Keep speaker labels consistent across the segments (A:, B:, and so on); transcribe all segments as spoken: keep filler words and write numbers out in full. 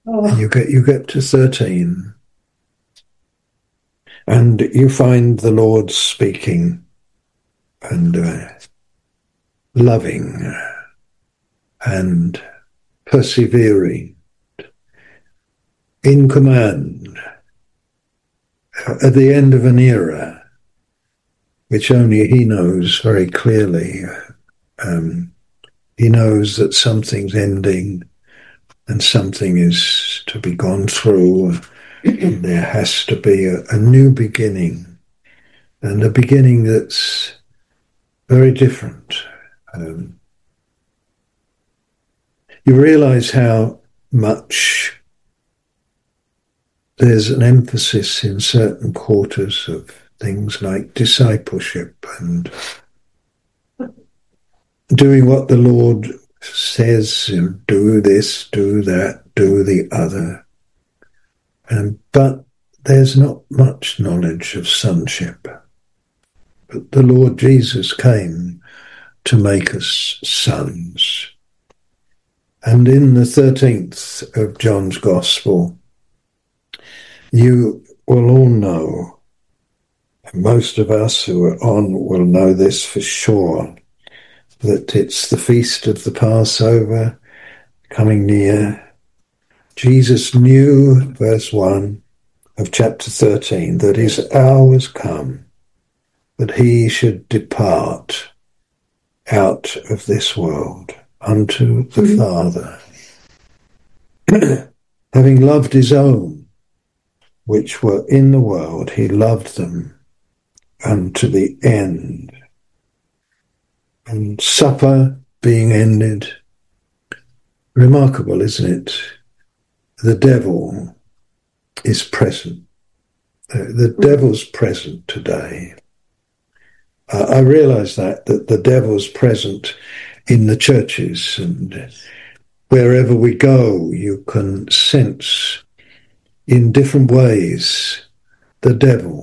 A: And you get you get to thirteen, and you find the Lord speaking and uh, loving and persevering, in command, at the end of an era, which only he knows very clearly. Um, he knows that something's ending and something is to be gone through. And there has to be a, a new beginning, and a beginning that's very different. Um, you realize how much there's an emphasis in certain quarters of things like discipleship and doing what the Lord says, you know, do this, do that, do the other. Um, but there's not much knowledge of sonship. But the Lord Jesus came to make us sons. And in the thirteenth of John's Gospel, you will all know, and most of us who are on will know this for sure, that it's the feast of the Passover coming near. Jesus knew, verse one of chapter thirteen, that his hour was come, that he should depart out of this world unto the mm-hmm. Father. Having loved his own, which were in the world, he loved them unto the end. And supper being ended, remarkable, isn't it? The devil is present. Uh, the devil's present today. Uh, I realize that, that the devil's present in the churches, and wherever we go, you can sense in different ways the devil.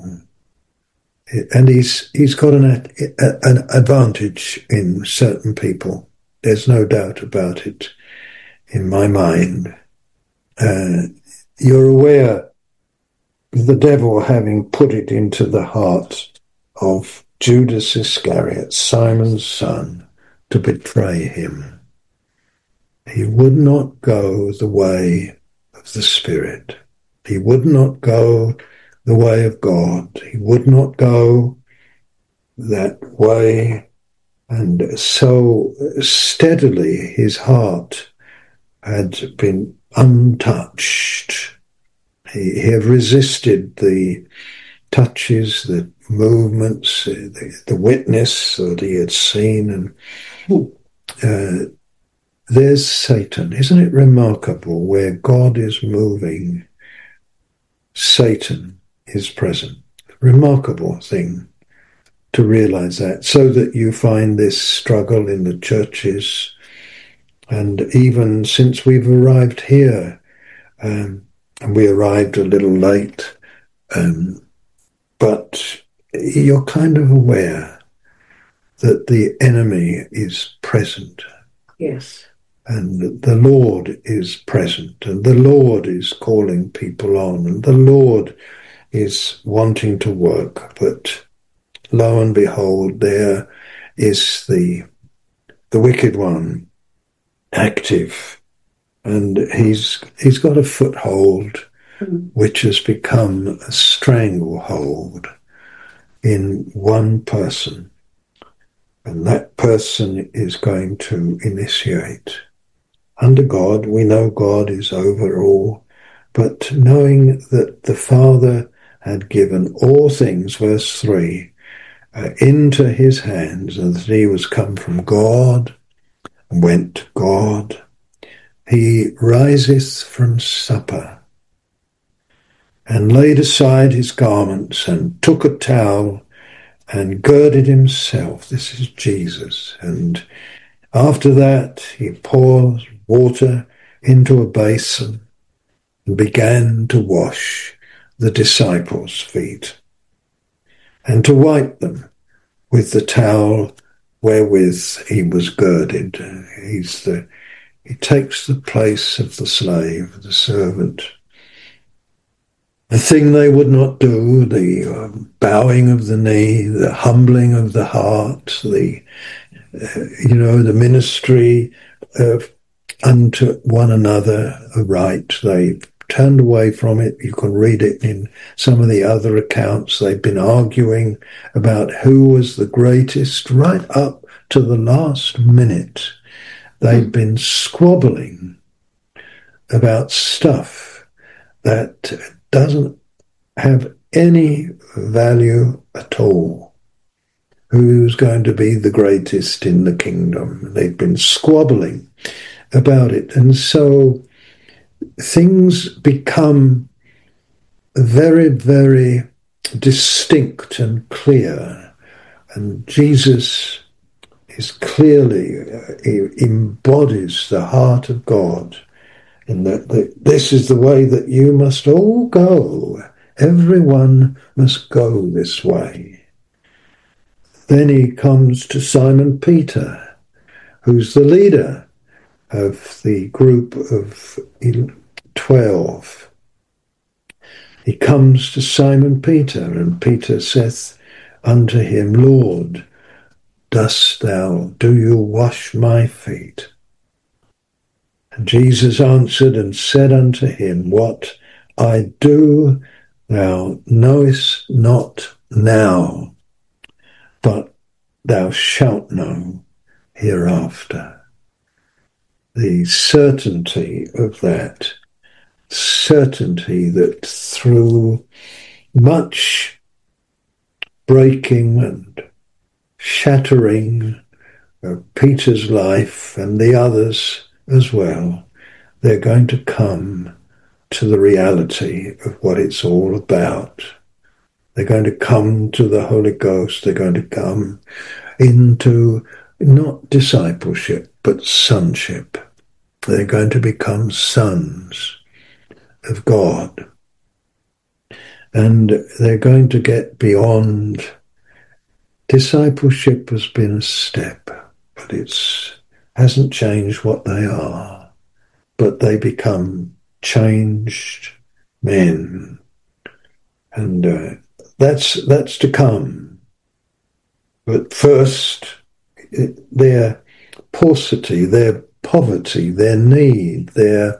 A: And he's he's got an, an advantage in certain people. There's no doubt about it in my mind. Uh, you're aware of the devil having put it into the heart of Judas Iscariot, Simon's son, to betray him. He would not go the way of the Spirit. He would not go the way of God. He would not go that way. And so steadily his heart had been untouched. He, he had resisted the touches, the movements, the, the witness that he had seen. And uh, there's Satan. Isn't it remarkable? Where God is moving, Satan is present. Remarkable thing to realize that, so that you find this struggle in the churches. And even since we've arrived here, um, and we arrived a little late, um, but you're kind of aware that the enemy is present.
B: Yes.
A: And the Lord is present, and the Lord is calling people on, and the Lord is wanting to work. But lo and behold, there is the the wicked one active, and he's he's got a foothold which has become a stranglehold in one person, and that person is going to initiate. Under God, we know God is over all, but knowing that the Father had given all things, verse three, uh, into his hands, and that he was come from God and went to God, he riseth from supper and laid aside his garments and took a towel and girded himself. This is Jesus. And after that, he pours water into a basin and began to wash the disciples' feet and to wipe them with the towel wherewith he was girded. He's the He takes the place of the slave, the servant. The thing they would not do, the um, bowing of the knee, the humbling of the heart, the, uh, you know, the ministry of unto one another aright. They turned away from it. You can read it in some of the other accounts. They've been arguing about who was the greatest right up to the last minute. They've been squabbling about stuff that doesn't have any value at all. Who's going to be the greatest in the kingdom? They've been squabbling about it. And so things become very, very distinct and clear. And Jesus is clearly, uh, he embodies the heart of God, in that, that this is the way that you must all go. Everyone must go this way. Then he comes to Simon Peter, who's the leader of the group of twelve. He comes to Simon Peter, and Peter saith unto him, Lord, dost thou, do you wash my feet? And Jesus answered and said unto him, What I do thou knowest not now, but thou shalt know hereafter. The certainty of that, certainty that through much breaking and shattering of Peter's life and the others as well, they're going to come to the reality of what it's all about. They're going to come to the Holy Ghost. They're going to come into not discipleship, but sonship. They're going to become sons of God. And they're going to get beyond. Discipleship has been a step, but it's hasn't changed what they are. But they become changed men. And uh, that's that's to come. But first, their paucity, their poverty, their need, their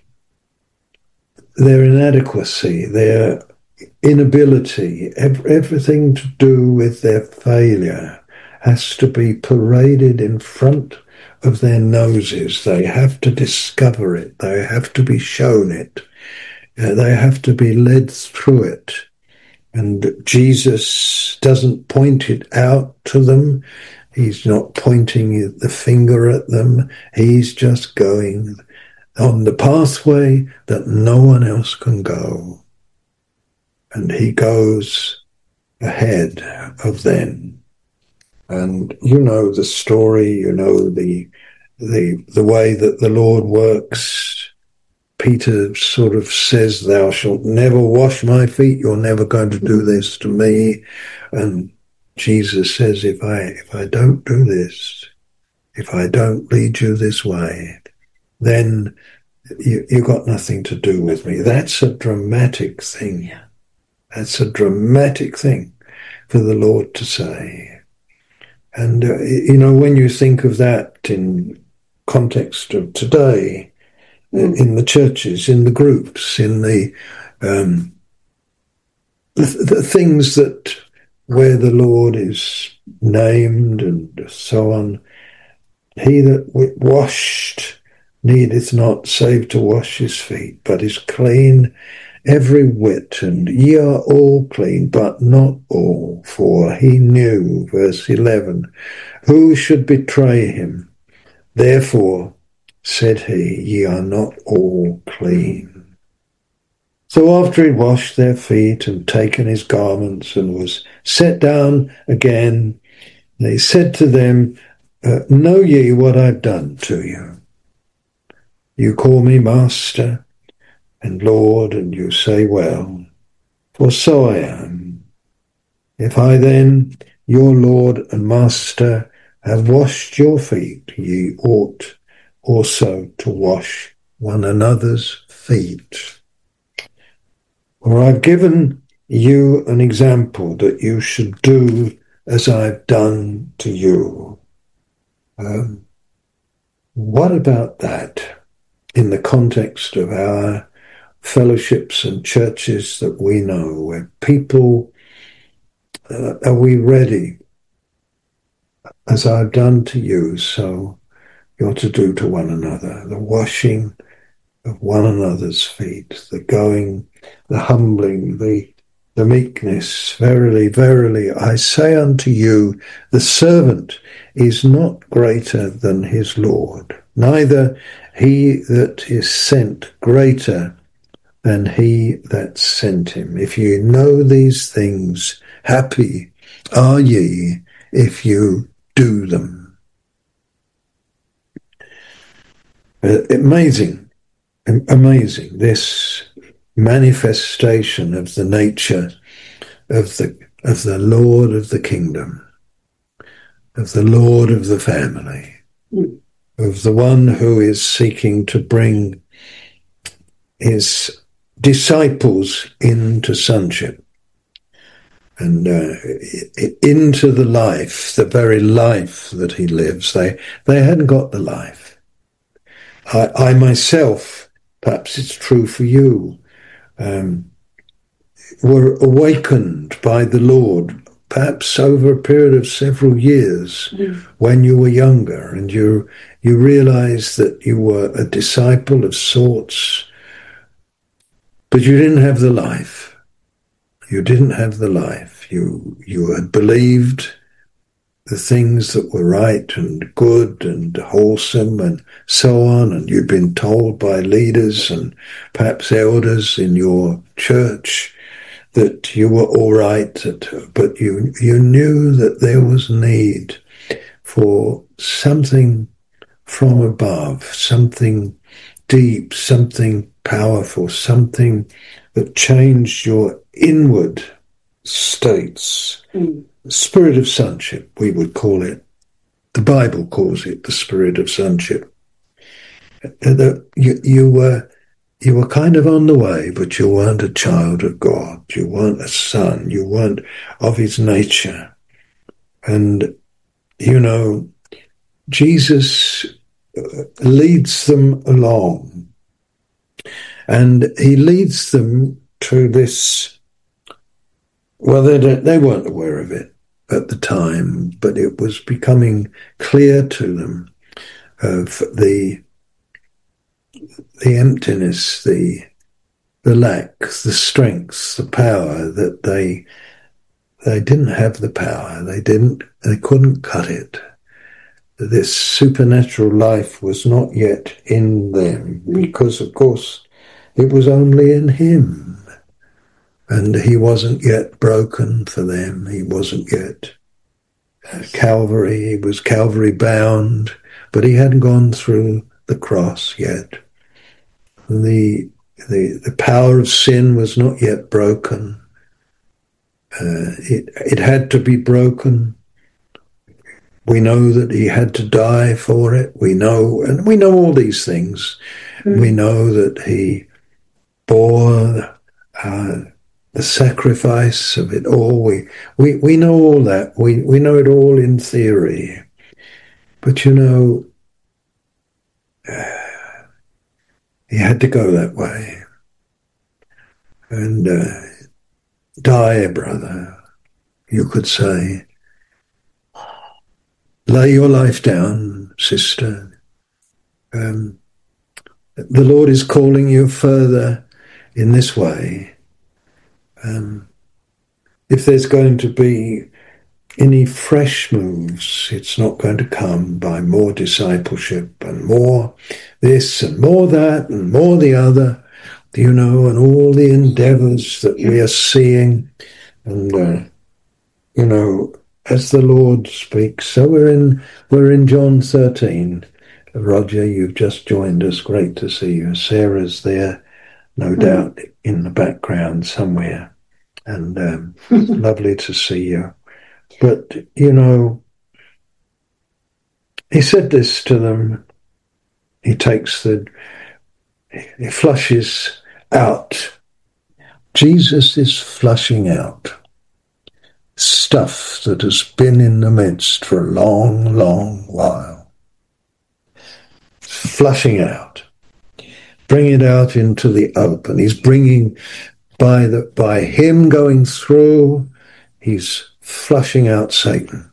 A: their inadequacy, their inability, everything to do with their failure has to be paraded in front of their noses. They have to discover it. They have to be shown it. Uh, they have to be led through it. And Jesus doesn't point it out to them. He's not pointing the finger at them. He's just going on the pathway that no one else can go. And he goes ahead of them. And you know the story, you know the the the way that the Lord works. Peter sort of says, thou shalt never wash my feet, you're never going to do this to me. And Jesus says, if I if I don't do this, if I don't lead you this way, then you, you've got nothing to do with me. That's a dramatic thing.
B: Yeah.
A: That's a dramatic thing for the Lord to say. And, uh, you know, when you think of that in context of today, mm. in the churches, in the groups, in the, um, the, the things that where the Lord is named and so on, he that washed needeth not save to wash his feet, but is clean every whit, and ye are all clean, but not all, for he knew, verse eleven, who should betray him. Therefore, said he, ye are not all clean. So after he washed their feet and taken his garments and was set down again, he said to them, uh, know ye what I've done to you? You call me Master and Lord, and you say, well, for so I am. If I then, your Lord and Master, have washed your feet, ye ought also to wash one another's feet. For I've given you an example that you should do as I've done to you. Um, what about that in the context of our fellowships and churches that we know, where people, uh, are we ready? As I've done to you, so you're to do to one another. The washing of one another's feet, the going, the humbling, the the meekness. Verily, verily, I say unto you, the servant is not greater than his Lord, neither he that is sent greater than he that sent him. If you know these things, happy are ye if you do them. Uh, amazing, amazing, this manifestation of the nature of the of the Lord of the kingdom, of the Lord of the family, mm. of the one who is seeking to bring his disciples into sonship and uh, into the life, the very life that he lives. They they hadn't got the life. I, I myself, perhaps it's true for you, um, were awakened by the Lord, perhaps over a period of several years, mm. when you were younger, and you you realized that you were a disciple of sorts, but you didn't have the life. You didn't have the life. You you had believed the things that were right and good and wholesome and so on, and you'd been told by leaders and perhaps elders in your church that you were all right, that, but you you knew that there was need for something from above, something deep, something powerful, something that changed your inward states. Mm. Spirit of sonship, we would call it. The Bible calls it the spirit of sonship. You, you were you were kind of on the way, but you weren't a child of God. You weren't a son. You weren't of his nature. And, you know, Jesus leads them along. And he leads them to this, well, they, don't, they weren't aware of it at the time, but it was becoming clear to them of the the emptiness, the the lack, the strength, the power that they they didn't have the power. They didn't. They couldn't cut it. This supernatural life was not yet in them because, of course, it was only in him. And he wasn't yet broken for them. He wasn't yet uh, Calvary. He was Calvary bound, but he hadn't gone through the cross yet. The the the power of sin was not yet broken. Uh, it it had to be broken. We know that he had to die for it. We know, and we know all these things. Mm. We know that he bore uh, the sacrifice of it all. We, we we know all that. We we know it all in theory. But you know, uh, he had to go that way. And uh, die, brother, you could say. Lay your life down, sister. Um, the Lord is calling you further in this way. Um, if there's going to be any fresh moves, it's not going to come by more discipleship and more this and more that and more the other, you know, and all the endeavors that we are seeing. And, uh, you know, as the Lord speaks, so we're in we're in John thirteen. Roger, you've just joined us. Great to see you. Sarah's there, no mm. doubt, in the background somewhere. And um, lovely to see you. But, you know, he said this to them. he takes the, he flushes out. Jesus is flushing out stuff that has been in the midst for a long, long while. Flushing out. Bring it out into the open. He's bringing, by the by him going through, he's flushing out Satan.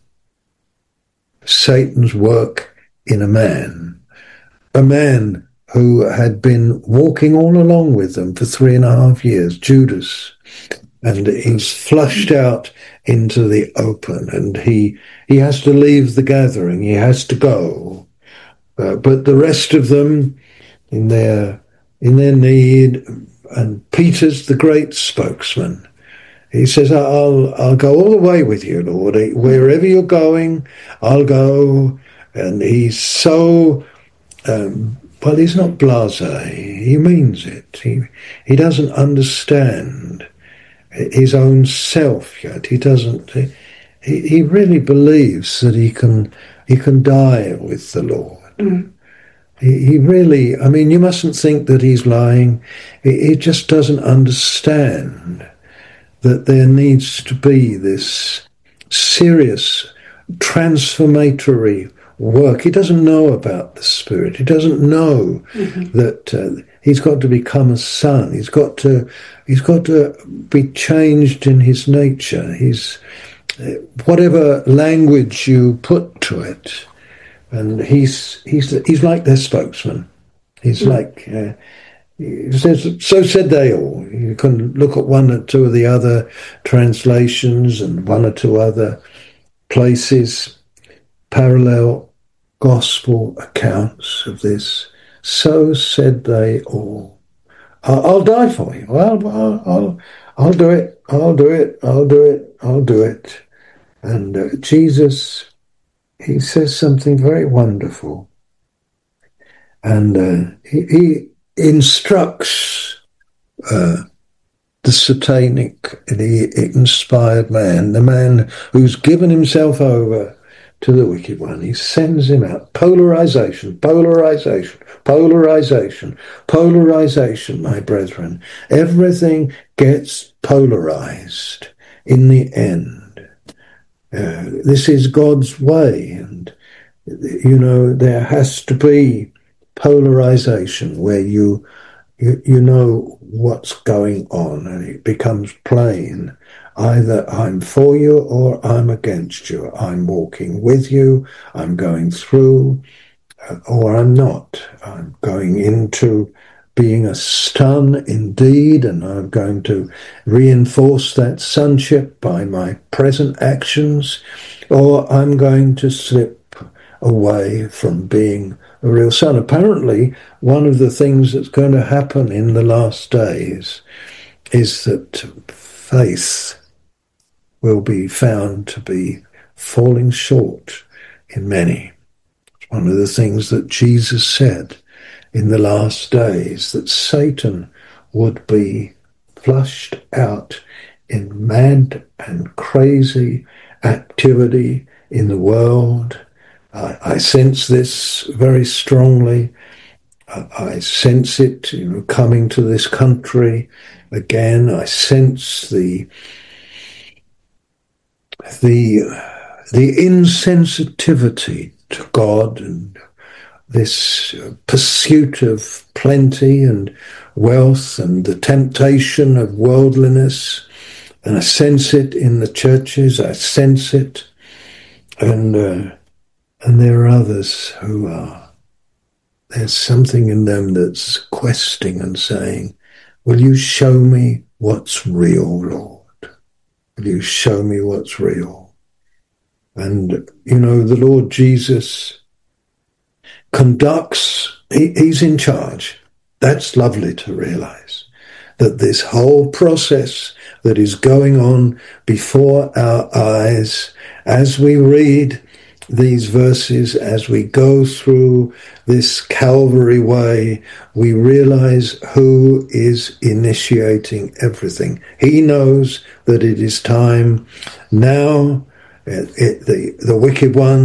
A: Satan's work in a man. A man who had been walking all along with them for three and a half years, Judas. And he's flushed out into the open, and he he has to leave the gathering. He has to go. Uh, but the rest of them, in their in their need, and Peter's the great spokesman. He says, I'll, I'll go all the way with you, Lord. Wherever you're going, I'll go. And he's so, um, well, he's not blasé. He means it. He, he doesn't understand his own self yet. He doesn't, he, he really believes that he can, he can die with the Lord. Mm. He, he really, I mean, you mustn't think that he's lying. He, he just doesn't understand that there needs to be this serious transformatory work. He doesn't know about the Spirit. He doesn't know mm-hmm. that uh, he's got to become a son. He's got to, he's got to be changed in his nature. He's uh, whatever language you put to it, and he's he's he's like their spokesman. He's mm-hmm. like. Uh, He says, so said they all. You can look at one or two of the other translations and one or two other places, parallel gospel accounts of this. So said they all. I'll, I'll die for you. I'll, I'll, I'll, I'll do it. I'll do it. I'll do it. I'll do it. And uh, Jesus, he says something very wonderful. And uh, he... he instructs uh, the satanic, the inspired man, the man who's given himself over to the wicked one. He sends him out. Polarization, polarization, polarization, polarization, my brethren. Everything gets polarized in the end. Uh, this is God's way, and, you know, there has to be polarization where you, you you know what's going on, and it becomes plain. Either I'm for you or I'm against you. I'm walking with you, I'm going through, or I'm not. I'm going into being a son indeed, and I'm going to reinforce that sonship by my present actions, or I'm going to slip away from being a real son. Apparently, one of the things that's going to happen in the last days is that faith will be found to be falling short in many. It's one of the things that Jesus said in the last days, that Satan would be flushed out in mad and crazy activity in the world. I, I sense this very strongly. I, I sense it, you know, coming to this country again. I sense the the the insensitivity to God, and this pursuit of plenty and wealth, and the temptation of worldliness. And I sense it in the churches. I sense it, and. Uh, And there are others who are, there's something in them that's questing and saying, will you show me what's real, Lord? Will you show me what's real? And, you know, the Lord Jesus conducts, he, he's in charge. That's lovely to realize, that this whole process that is going on before our eyes as we read these verses, as we go through this Calvary way, we realize who is initiating everything. He knows that it is time now. It, it, the, the wicked one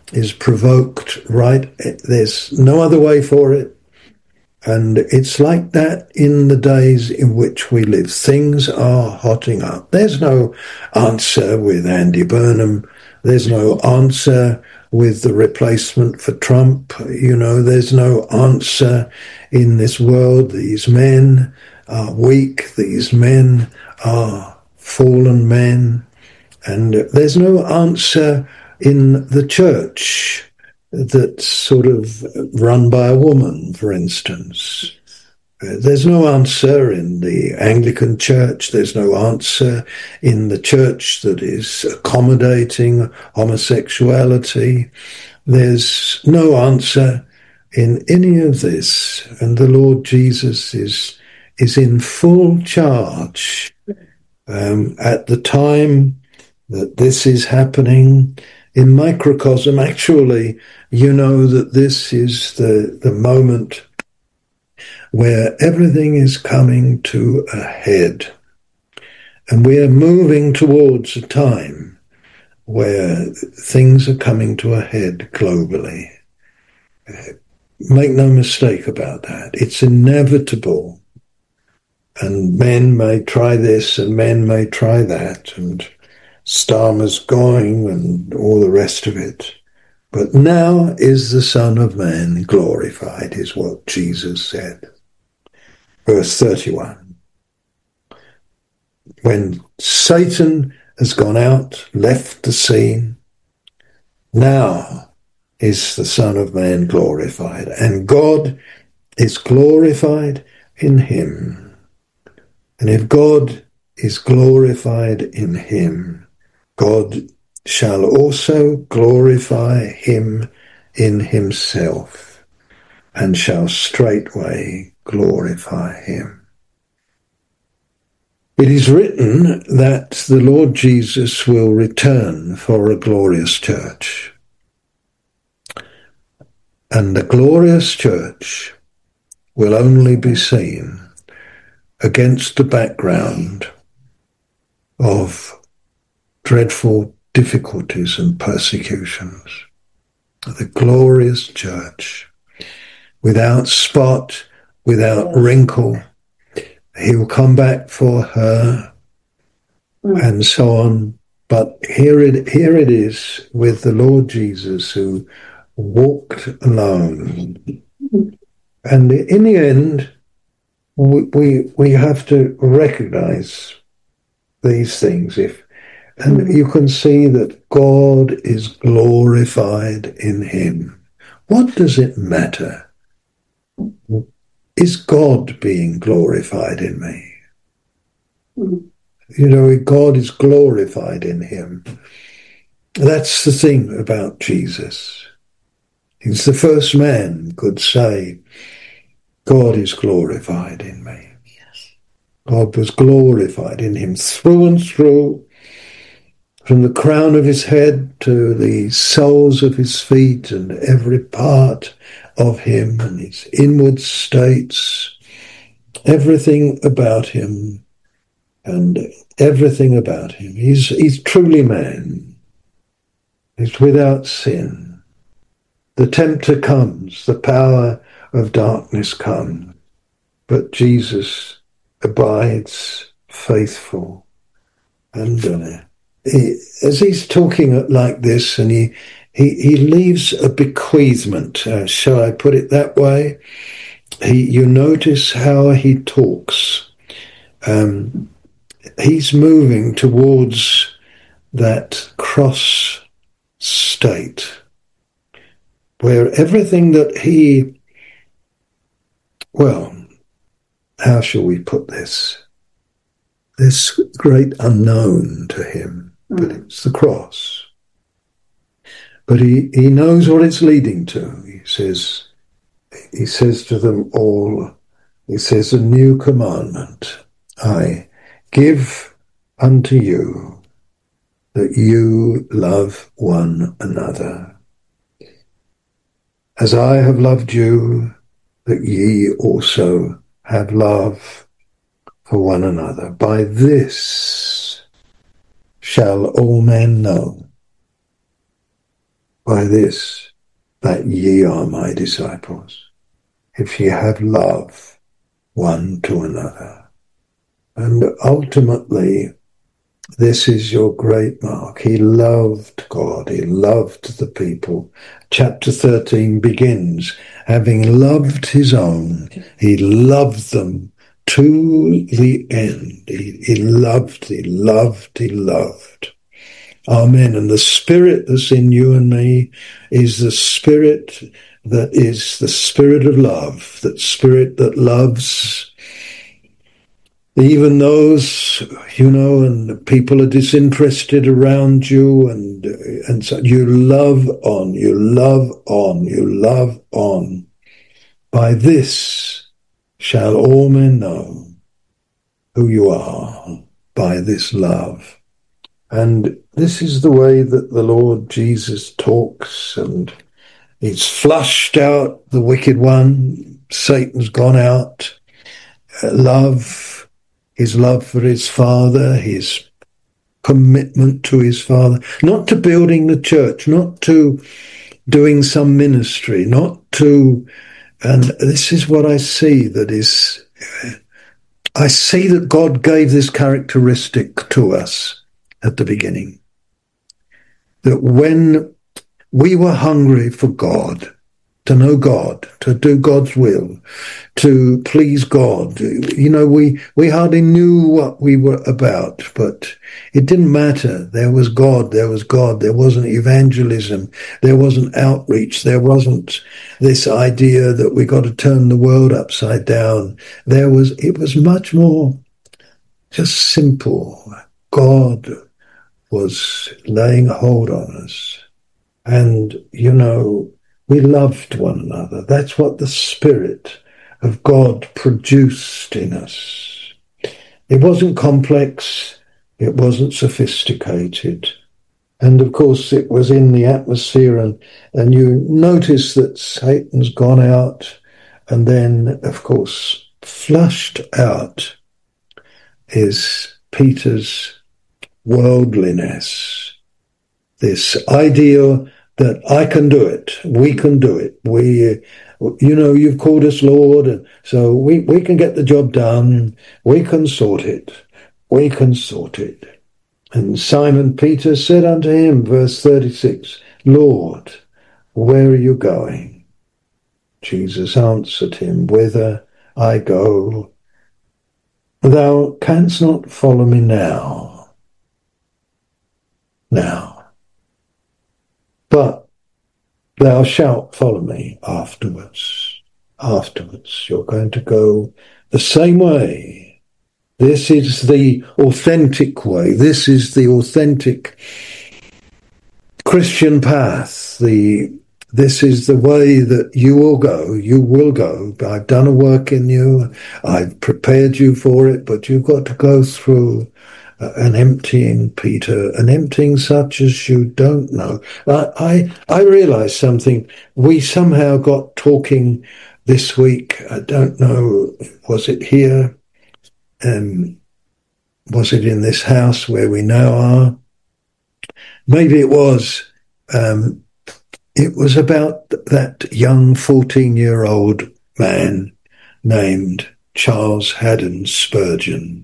A: is provoked right. There's no other way for it. And it's like that in the days in which we live. Things are hotting up. There's no answer with Andy Burnham. There's no answer with the replacement for Trump. You know, there's no answer in this world. These men are weak. These men are fallen men. And there's no answer in the church that's sort of run by a woman, for instance. Uh, there's no answer in the Anglican Church. There's no answer in the church that is accommodating homosexuality. There's no answer in any of this. And the Lord Jesus is, is in full charge. Um, at the time that this is happening, in microcosm, actually, you know that this is the, the moment where everything is coming to a head. And we are moving towards a time where things are coming to a head globally. Make no mistake about that. It's inevitable. And men may try this and men may try that, and Starmer's going and all the rest of it. But now is the Son of Man glorified, is what Jesus said. Verse thirty-one. When Satan has gone out, left the scene, now is the Son of Man glorified, and God is glorified in him. And if God is glorified in him, God shall also glorify him in himself, and shall straightway glorify him. It is written that the Lord Jesus will return for a glorious church. And the glorious church will only be seen against the background of dreadful difficulties and persecutions. The glorious church, without spot, without wrinkle. He will come back for her, and so on. But here it, here it is with the Lord Jesus, who walked alone. And in the end, we, we, we have to recognize these things. If And you can see that God is glorified in him. What does it matter? Is God being glorified in me? Mm. You know, God is glorified in him. That's the thing about Jesus. He's the first man who could say, God is glorified in me. Yes. God was glorified in him through and through, from the crown of his head to the soles of his feet, and every part of him and his inward states, everything about him and everything about him. He's, he's truly man. He's without sin. The tempter comes, the power of darkness comes, but Jesus abides faithful. And uh, he, as he's talking like this, and he he, he leaves a bequeathment, uh, shall I put it that way? He, you notice how he talks. Um, he's moving towards that cross state where everything that he, well, how shall we put this? This great unknown to him, mm. but it's the cross. But he, he knows what it's leading to. He says, he says to them all, he says, a new commandment I give unto you, that you love one another. As I have loved you, that ye also have love for one another. By this shall all men know by this, that ye are my disciples, if ye have love one to another. And ultimately, this is your great mark. He loved God. He loved the people. Chapter thirteen begins, having loved his own, he loved them to the end. He, he loved, he loved, he loved. Amen. And the spirit that's in you and me is the spirit that is the spirit of love, that spirit that loves even those, you know, and people are disinterested around you, and and so you love on, you love on, you love on. By this shall all men know who you are, by this love. And this is the way that the Lord Jesus talks, and he's flushed out the wicked one. Satan's gone out. Uh, love, his love for his Father, his commitment to his Father, not to building the church, not to doing some ministry, not to, and this is what I see that is, I see that God gave this characteristic to us at the beginning, that when we were hungry for God, to know God, to do God's will, to please God. You know, we, we hardly knew what we were about, but it didn't matter. There was God, there was God. There wasn't evangelism. There wasn't outreach. There wasn't this idea that we got to turn the world upside down. There was, it was much more just simple. God was laying hold on us. And, you know, we loved one another. That's what the Spirit of God produced in us. It wasn't complex. It wasn't sophisticated. And, of course, it was in the atmosphere. And, and you notice that Satan's gone out. And then, of course, flushed out is Peter's worldliness. This idea that I can do it, we can do it. We, you know, you've called us Lord, and so we, we can get the job done. We can sort it. We can sort it. And Simon Peter said unto him, verse thirty-six, Lord, where are you going? Jesus answered him, whither I go, thou canst not follow me now. Now. But thou shalt follow me afterwards. Afterwards, you're going to go the same way. This is the authentic way. This is the authentic Christian path. The This is the way that you will go. You will go. I've done a work in you. I've prepared you for it, but you've got to go through an emptying, Peter, an emptying such as you don't know. I, I, I realized something. We somehow got talking this week. I don't know, was it here? Um, was it in this house where we now are? Maybe it was. Um, it was about that young fourteen-year-old man named Charles Haddon Spurgeon.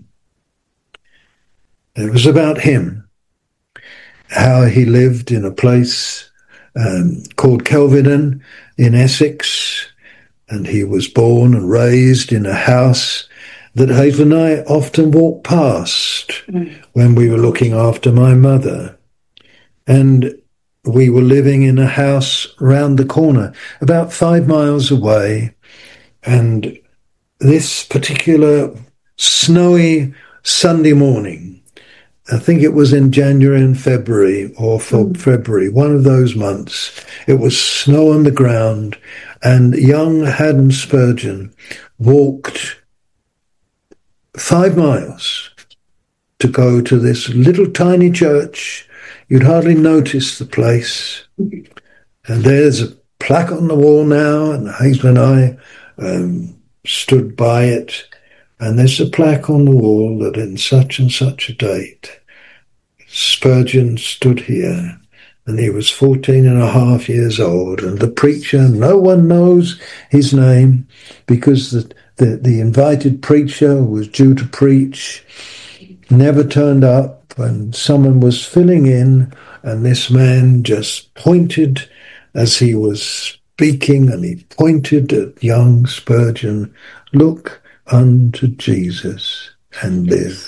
A: It was about him, how he lived in a place um, called Kelvedon in Essex, and he was born and raised in a house that Hazel and I often walked past mm. when we were looking after my mother. And we were living in a house round the corner, about five miles away, and this particular snowy Sunday morning, I think it was in January and February, or for mm. February, one of those months. It was snow on the ground, and young Haddon Spurgeon walked five miles to go to this little tiny church. You'd hardly notice the place. And there's a plaque on the wall now, and Hazel and I um, stood by it. And there's a plaque on the wall that in such and such a date, Spurgeon stood here and he was fourteen and a half years old. And the preacher, no one knows his name, because the, the, the invited preacher was due to preach, never turned up, and someone was filling in, and this man just pointed as he was speaking, and he pointed at young Spurgeon, "Look unto Jesus and live."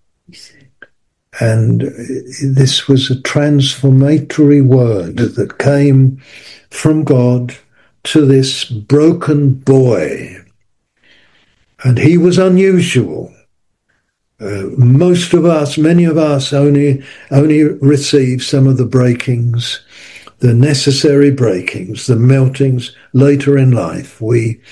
A: And this was a transformatory word that came from God to this broken boy. And he was unusual. Uh, most of us, many of us, only only receive some of the breakings, the necessary breakings, the meltings later in life. We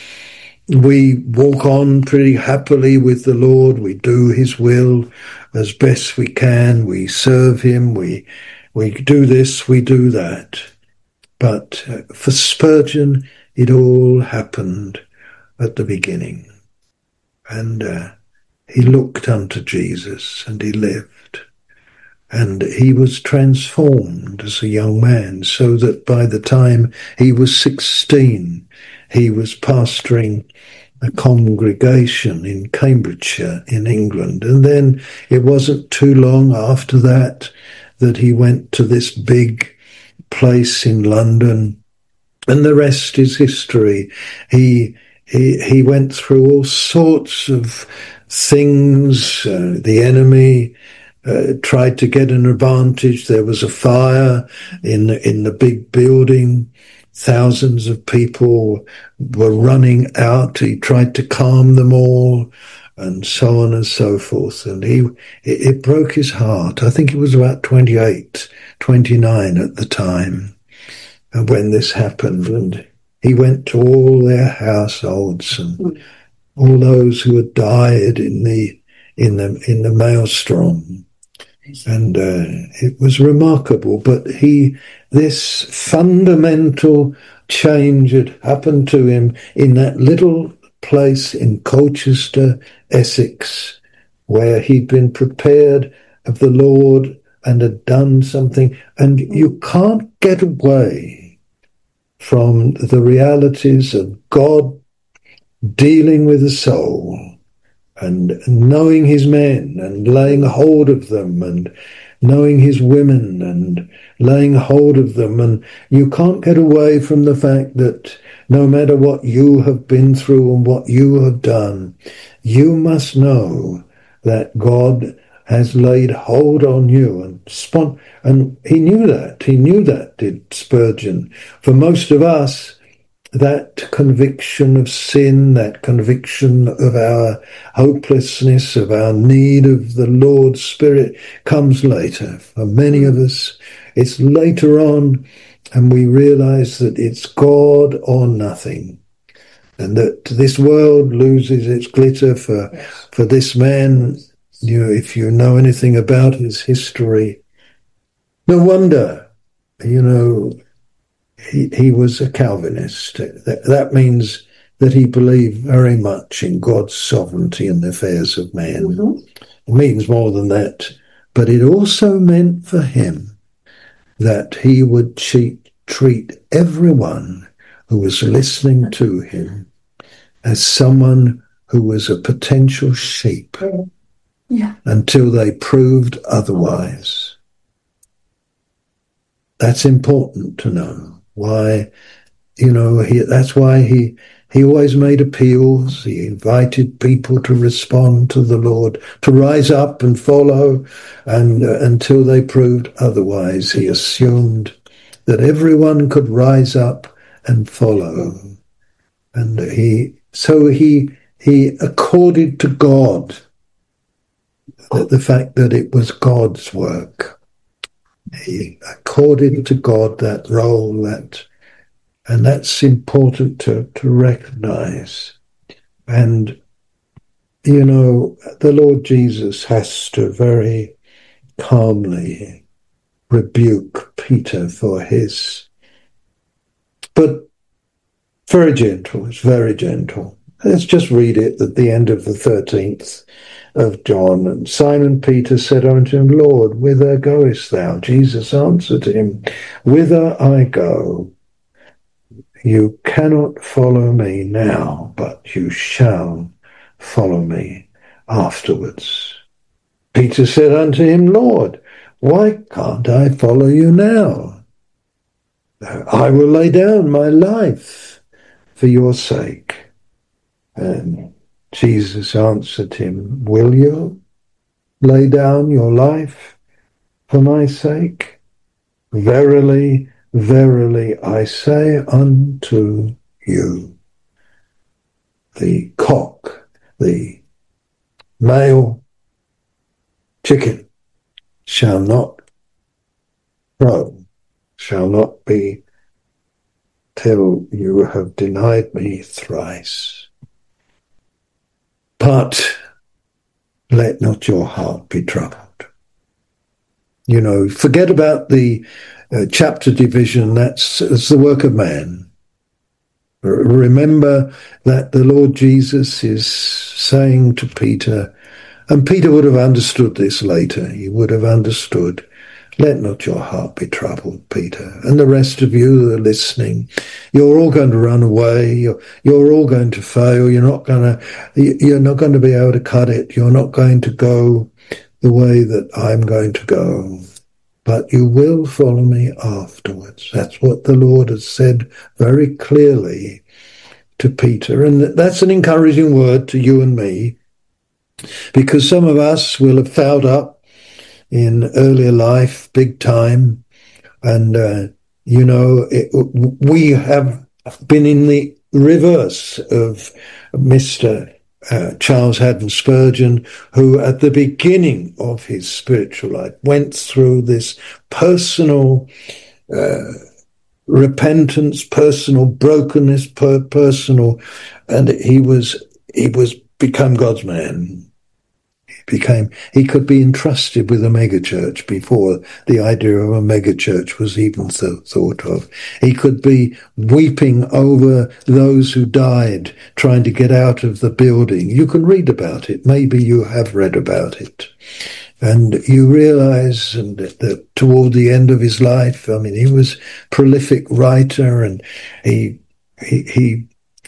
A: we walk on pretty happily with the Lord. We do his will as best we can. We serve him. We we do this, we do that. But uh, for Spurgeon, it all happened at the beginning. And uh, he looked unto Jesus and he lived. And he was transformed as a young man, so that by the time he was sixteen, he was pastoring a congregation in Cambridgeshire in England. And then it wasn't too long after that that he went to this big place in London, and the rest is history. He he he went through all sorts of things. Uh, the enemy uh, tried to get an advantage. There was a fire in the, in the big building. Thousands of people were running out. He tried to calm them all, and so on and so forth. And he, it, it broke his heart. I think he was about twenty-eight, twenty-nine at the time, and when this happened. And he went to all their households and all those who had died in the in the in the maelstrom. And uh, it was remarkable. But he, this fundamental change had happened to him in that little place in Colchester, Essex, where he'd been prepared of the Lord and had done something. And you can't get away from the realities of God dealing with the soul, and knowing his men and laying hold of them, and knowing his women and laying hold of them. And you can't get away from the fact that no matter what you have been through and what you have done, you must know that God has laid hold on you. And spon- and he knew that. He knew that, did Spurgeon. For most of us, that conviction of sin, that conviction of our hopelessness, of our need of the Lord's Spirit, comes later. For many of us, it's later on, and we realize that it's God or nothing, and that this world loses its glitter for, yes. for this man. You know, if you know anything about his history, no wonder, you know, He, he was a Calvinist. That, that means that he believed very much in God's sovereignty in the affairs of man. Mm-hmm. It means more than that. But it also meant for him that he would cheat, treat everyone who was listening to him as someone who was a potential sheep, yeah. until they proved otherwise. That's important to know. Why, you know, he, that's why he he always made appeals. He invited people to respond to the Lord, to rise up and follow, and uh, until they proved otherwise. He assumed that everyone could rise up and follow, and he so he he accorded to God that the fact that it was God's work. He accorded to God that role, that, and that's important to, to recognize. And, you know, the Lord Jesus has to very calmly rebuke Peter for his, but very gentle, it's very gentle. Let's just read it at the end of the thirteenth of John. And Simon Peter said unto him, Lord, whither goest thou? Jesus answered him, Whither I go, you cannot follow me now, but you shall follow me afterwards. Peter said unto him, Lord, why can't I follow you now? I will lay down my life for your sake. And Jesus answered him, Will you lay down your life for my sake? Verily, verily, I say unto you, the cock, the male chicken, shall not crow, shall not be till you have denied me thrice. But let not your heart be troubled. You know, forget about the uh, chapter division. That's, that's the work of man. Remember that the Lord Jesus is saying to Peter, and Peter would have understood this later. He would have understood, let not your heart be troubled, Peter. And the rest of you that are listening, you're all going to run away. You're, you're all going to fail. You're not going to, you're not going to be able to cut it. You're not going to go the way that I'm going to go. But you will follow me afterwards. That's what the Lord has said very clearly to Peter. And that's an encouraging word to you and me, because some of us will have fouled up in earlier life, big time. And, uh, you know, it, we have been in the reverse of Mister Uh, Charles Haddon Spurgeon, who at the beginning of his spiritual life went through this personal uh, repentance, personal brokenness, per- personal, and he was he was become God's man. He became he could be entrusted with a megachurch before the idea of a megachurch was even th- thought of. He could be weeping over those who died, trying to get out of the building. You can read about it. Maybe you have read about it. And you realize and that, that toward the end of his life, I mean, he was a prolific writer, and he he he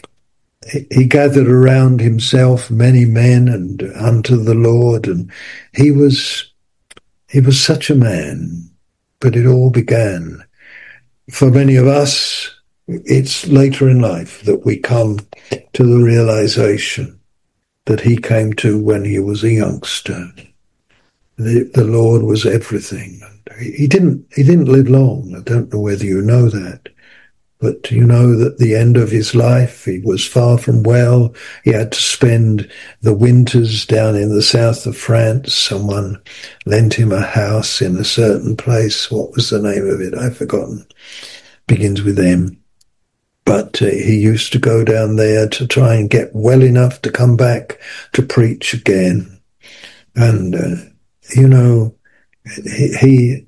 A: He gathered around himself many men and unto the Lord, and he was he was such a man. But it all began. For many of us, it's later in life that we come to the realization that he came to when he was a youngster. The, the Lord was everything. He didn't he didn't live long. I don't know whether you know that. But you know that the end of his life, he was far from well. He had to spend the winters down in the south of France. Someone lent him a house in a certain place. What was the name of it? I've forgotten. Begins with M. But uh, he used to go down there to try and get well enough to come back to preach again. And, uh, you know, he... he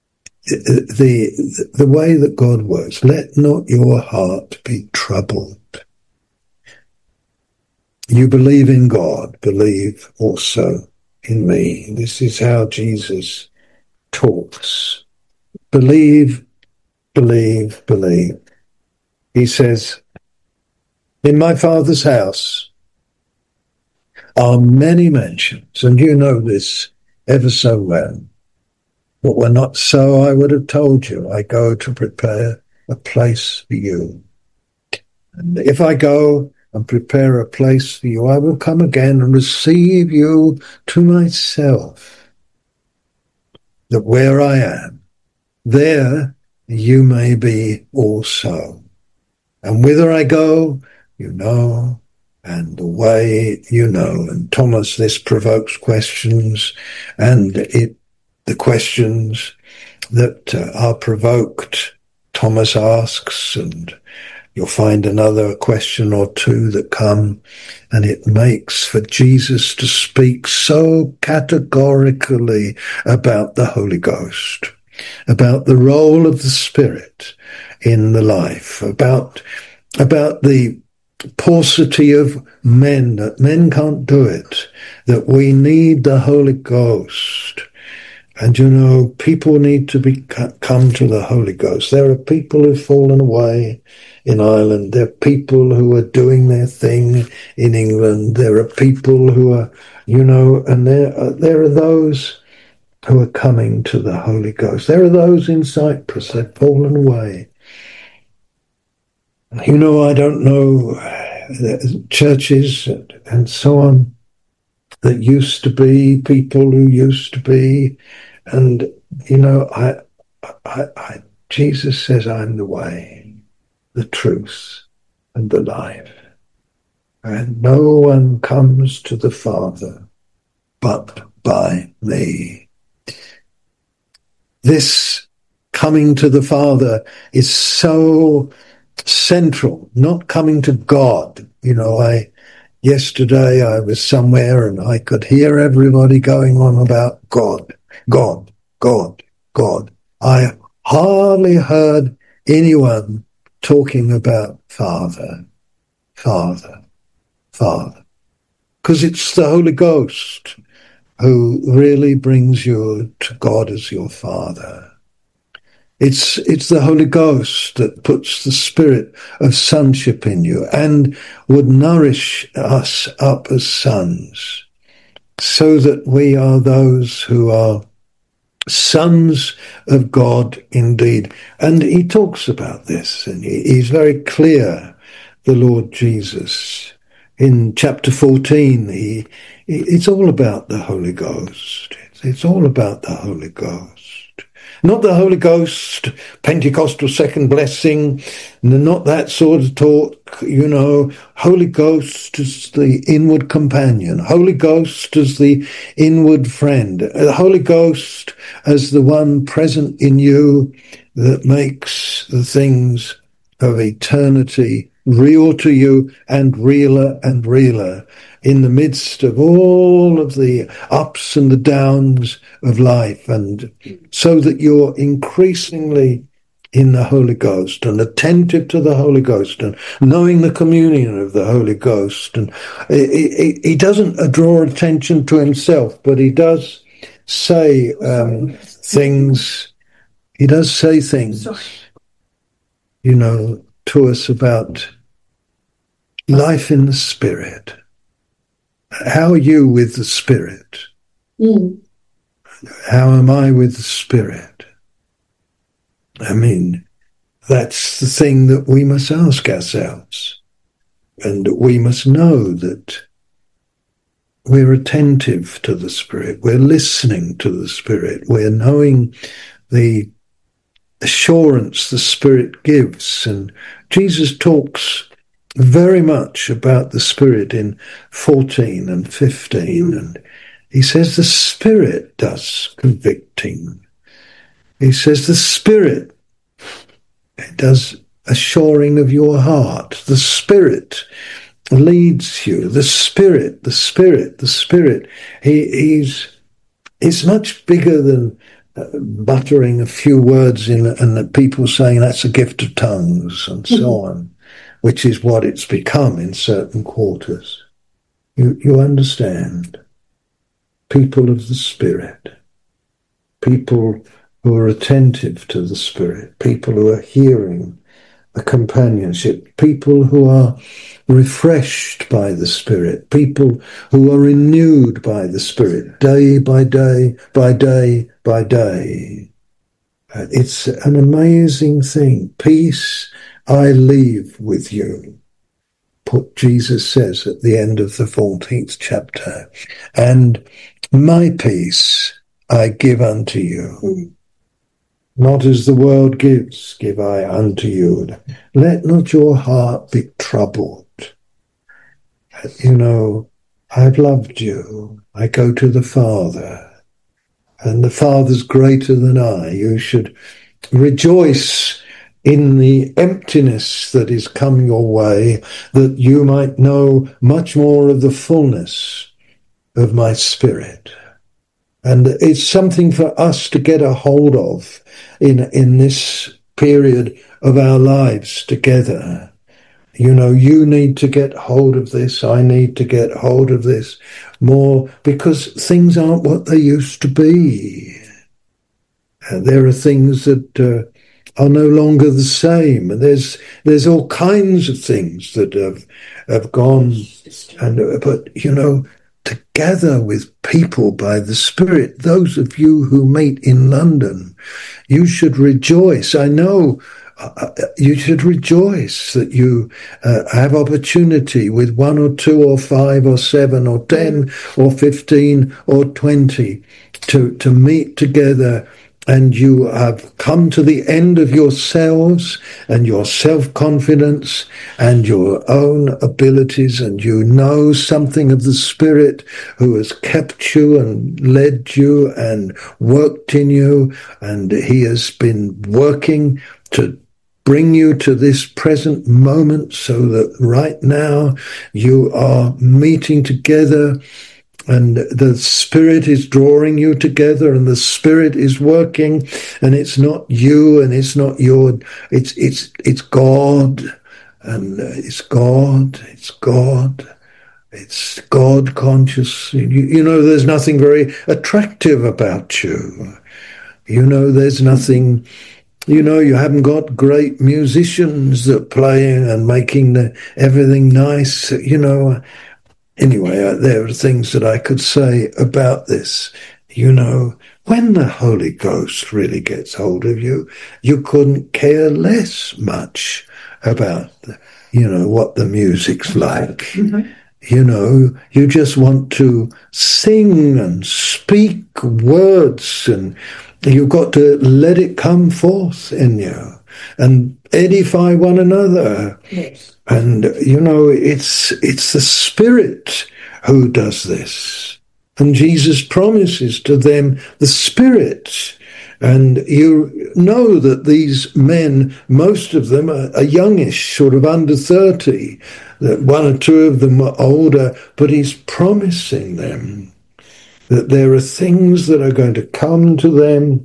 A: The the way that God works, let not your heart be troubled. You believe in God, believe also in me. This is how Jesus talks. Believe, believe, believe. He says, in my Father's house are many mansions, and you know this ever so well. But were not so, I would have told you, I go to prepare a place for you. And if I go and prepare a place for you, I will come again and receive you to myself, that where I am, there you may be also. And whither I go, you know, and the way you know. And Thomas, this provokes questions, and it the questions that uh, are provoked, Thomas asks, and you'll find another question or two that come, and it makes for Jesus to speak so categorically about the Holy Ghost, about the role of the Spirit in the life, about, about the paucity of men, that men can't do it, that we need the Holy Ghost. And, you know, people need to be come to the Holy Ghost. There are people who've fallen away in Ireland. There are people who are doing their thing in England. There are people who are, you know, and there are, there are those who are coming to the Holy Ghost. There are those in Cyprus, they've fallen away. You know, I don't know, churches and so on that used to be, people who used to be, and, you know, I, I, I, Jesus says, I'm the way, the truth, and the life. And no one comes to the Father but by me. This coming to the Father is so central, not coming to God. You know, I yesterday I was somewhere and I could hear everybody going on about God, God, God, God. I hardly heard anyone talking about Father, Father, Father, because it's the Holy Ghost who really brings you to God as your Father. It's it's the Holy Ghost that puts the spirit of sonship in you and would nourish us up as sons, so that we are those who are sons of God indeed. And he talks about this, and he, he's very clear, the Lord Jesus. In chapter fourteen, he, it's all about the Holy Ghost. It's, it's all about the Holy Ghost. Not the Holy Ghost, Pentecostal second blessing, not that sort of talk, you know. Holy Ghost as the inward companion. Holy Ghost as the inward friend. The Holy Ghost as the one present in you that makes the things of eternity real to you and realer and realer in the midst of all of the ups and the downs of life, and so that you're increasingly in the Holy Ghost and attentive to the Holy Ghost and knowing the communion of the Holy Ghost. And he, he, he doesn't draw attention to himself, but he does say um, things, he does say things, you know, to us about life in the Spirit. How are you with the Spirit? Mm. How am I with the Spirit? I mean, that's the thing that we must ask ourselves. And we must know that we're attentive to the Spirit. We're listening to the Spirit. We're knowing the assurance the Spirit gives. And Jesus talks very much about the Spirit in fourteen and fifteen. And he says the Spirit does convicting. He says the Spirit does assuring of your heart. The Spirit leads you. The Spirit, the Spirit, the Spirit. He, he's, it's much bigger than uh, buttering a few words in and the people saying that's a gift of tongues and so on, which is what it's become in certain quarters. You, you understand? People of the Spirit, people who are attentive to the Spirit, people who are hearing the companionship, people who are refreshed by the Spirit, people who are renewed by the Spirit day by day, by day, by day. Uh, it's an amazing thing. Peace I leave with you, what Jesus says at the end of the fourteenth chapter. And my peace I give unto you. Not as the world gives, give I unto you. Let not your heart be troubled. You know, I've loved you. I go to the Father, and the Father's greater than I. You should rejoice in the emptiness that is come your way, that you might know much more of the fullness of my Spirit. And it's something for us to get a hold of in, in this period of our lives together. you know, you need to get hold of this. I need to get hold of this more, because things aren't what they used to be. Uh, there are things that uh, are no longer the same. And there's there's all kinds of things that have have gone. And uh, but you know, to gather with people by the Spirit, those of you who meet in London, you should rejoice. I know. Uh, you should rejoice that you uh, have opportunity with one or two or five or seven or ten or fifteen or twenty to, to meet together, and you have come to the end of yourselves and your self-confidence and your own abilities, and you know something of the Spirit who has kept you and led you and worked in you, and he has been working to bring you to this present moment, so that right now you are meeting together and the Spirit is drawing you together and the Spirit is working, and it's not you and it's not your, it's, it's, it's God, and it's God, it's God. It's God conscious. You, you know, there's nothing very attractive about you. You know, there's nothing... You know, you haven't got great musicians that are playing and making the, everything nice. You know, anyway, there are things that I could say about this. You know, when the Holy Ghost really gets hold of you, you couldn't care less much about, the, you know, what the music's like. Mm-hmm. You know, you just want to sing and speak words, and you've got to let it come forth in you and edify one another. Yes. And, you know, it's it's the Spirit who does this. And Jesus promises to them the Spirit. And you know that these men, most of them are, are youngish, sort of under thirty. That one or two of them are older, but he's promising them that there are things that are going to come to them.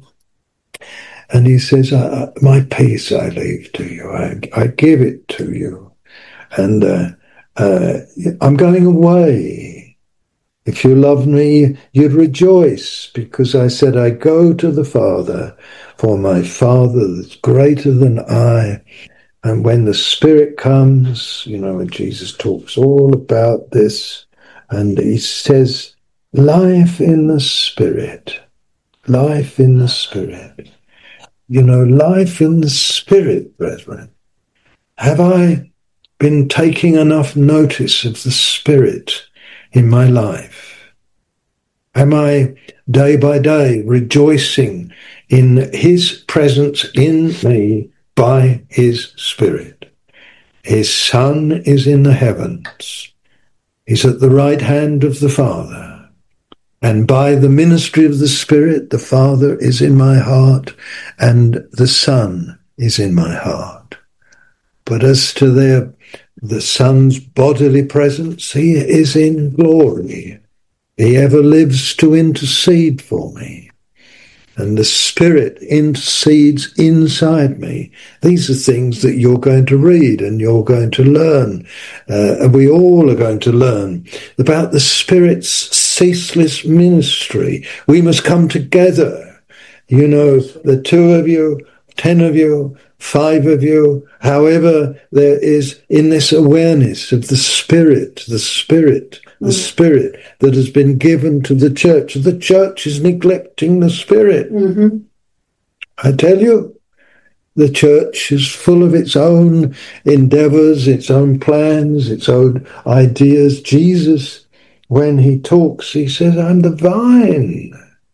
A: And he says, I, my peace I leave to you. I, I give it to you. And uh, uh, I'm going away. If you love me, you'd rejoice, because I said, I go to the Father, for my Father that's greater than I. And when the Spirit comes, you know, and Jesus talks all about this, and he says, life in the Spirit, life in the Spirit. You know, life in the Spirit, brethren. Have I been taking enough notice of the Spirit in my life? Am I day by day rejoicing in his presence in me by his Spirit? His Son is in the heavens. He's at the right hand of the Father. And by the ministry of the Spirit, the Father is in my heart and the Son is in my heart. But as to their, the Son's bodily presence, he is in glory. He ever lives to intercede for me. And the Spirit intercedes inside me. These are things that you're going to read and you're going to learn. Uh, and we all are going to learn about the Spirit's ceaseless ministry. We must come together. You know, the two of you, ten of you, five of you, however there is in this awareness of the Spirit, the Spirit, the Spirit that has been given to the church. The church is neglecting the Spirit. Mm-hmm. I tell you, the church is full of its own endeavors, its own plans, its own ideas. Jesus, when he talks, he says, I'm the vine.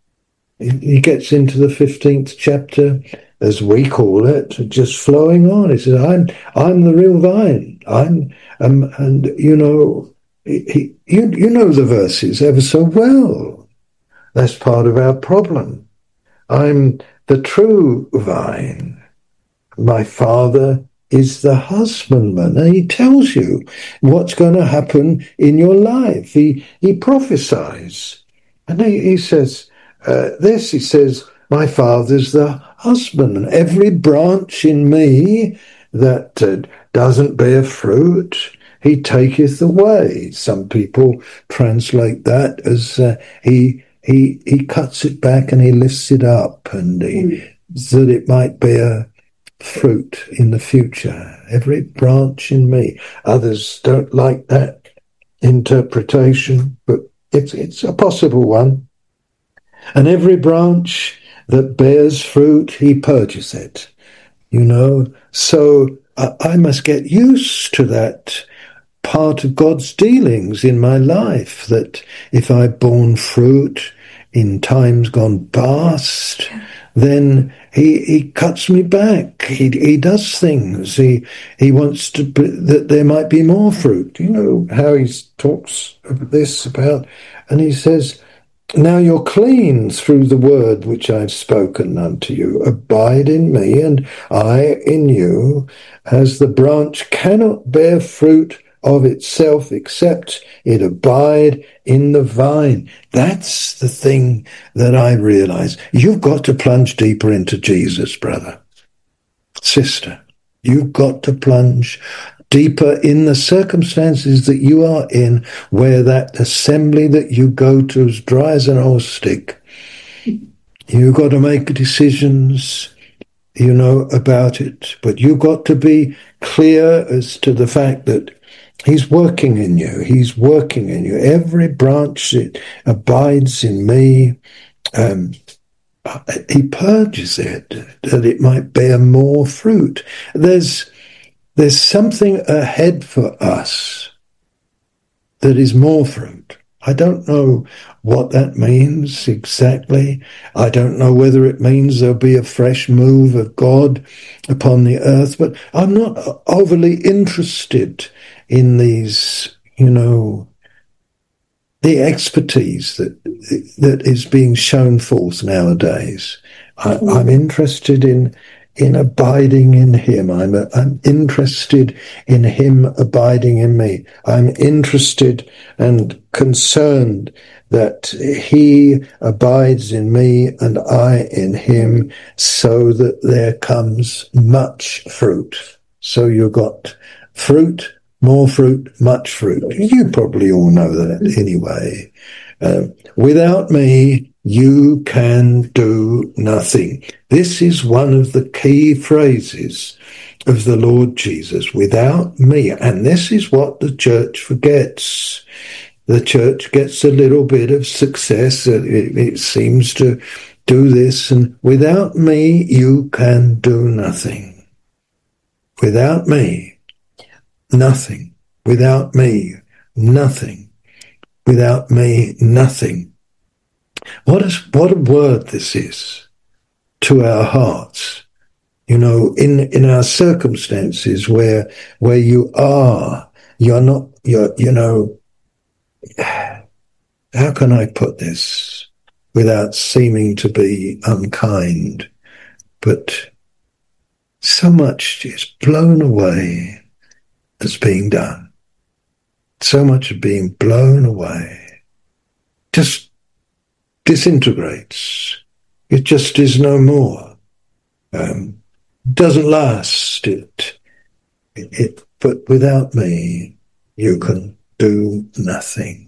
A: He gets into the fifteenth chapter, as we call it, just flowing on. He says, I'm I'm the real vine. I'm um, and you know, he, you you know the verses ever so well. That's part of our problem. I'm the true vine. My Father is the husbandman, and he tells you what's going to happen in your life. He he prophesies, and he, he says uh, this. He says, "My Father's the husbandman. Every branch in me that uh, doesn't bear fruit, he taketh away. Some people translate that as uh, he he he cuts it back and he lifts it up, and he, mm. that it might bear fruit in the future. Every branch in me. Others don't like that interpretation, but it's it's a possible one. And every branch that bears fruit, he purges it. You know, so I, I must get used to that part of God's dealings in my life, that if I've borne fruit in times gone past, then he he cuts me back. He he does things. He he wants to be, that there might be more fruit. You know how he talks of this about, and he says, now you're clean through the word which I've spoken unto you. Abide in me, and I in you, as the branch cannot bear fruit of itself except it abide in the vine. That's the thing that I realize. You've got to plunge deeper into Jesus, brother, sister. You've got to plunge deeper in the circumstances that you are in, where that assembly that you go to is dry as an old stick. You've got to make decisions, you know, about it. But you've got to be clear as to the fact that he's working in you. He's working in you. Every branch that abides in me, um, he purges it, that it might bear more fruit. There's There's something ahead for us that is more fruit. I don't know what that means exactly. I don't know whether it means there'll be a fresh move of God upon the earth, but I'm not overly interested in these, you know, the expertise that that is being shown forth nowadays. I, I'm interested in in abiding in him. I'm, a, I'm interested in him abiding in me. I'm interested and concerned that he abides in me and I in him, so that there comes much fruit. So you've got fruit, more fruit, much fruit. You probably all know that anyway. Uh, without me, you can do nothing. This is one of the key phrases of the Lord Jesus, without me. And this is what the church forgets. The church gets a little bit of success. It, it seems to do this. And without me, you can do nothing. Without me, nothing. Without me, nothing. Without me, nothing. What is what a word this is to our hearts. You know, in, in our circumstances where where you are, you're not you're you know, how can I put this without seeming to be unkind? But so much is blown away as being done. So much is being blown away. Just disintegrates. It just is no more. Um, doesn't last. It, it, it, but without me, you can do nothing.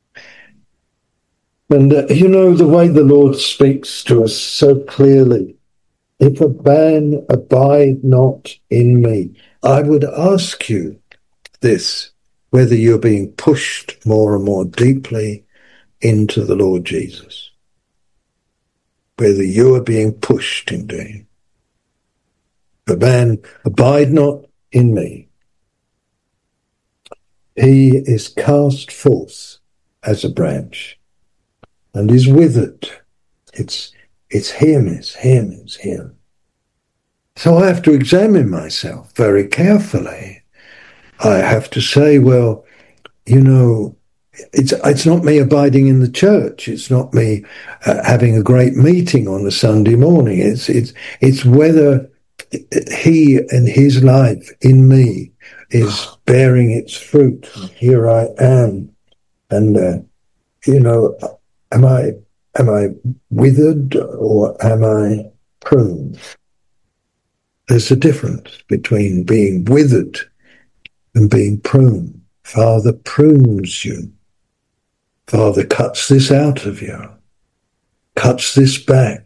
A: And uh, you know, the way the Lord speaks to us so clearly, if a man abide not in me, I would ask you this, whether you're being pushed more and more deeply into the Lord Jesus, whether you are being pushed into him. If a man abide not in me, he is cast forth as a branch and is withered. It's it's him, it's him, it's him. So I have to examine myself very carefully. I have to say, well, you know, It's it's not me abiding in the church. It's not me uh, having a great meeting on a Sunday morning. It's it's it's whether he and his life in me is bearing its fruit. Here I am, and uh, you know, am I am I withered or am I pruned? There's a difference between being withered and being pruned. Father prunes you. Father cuts this out of you, cuts this back,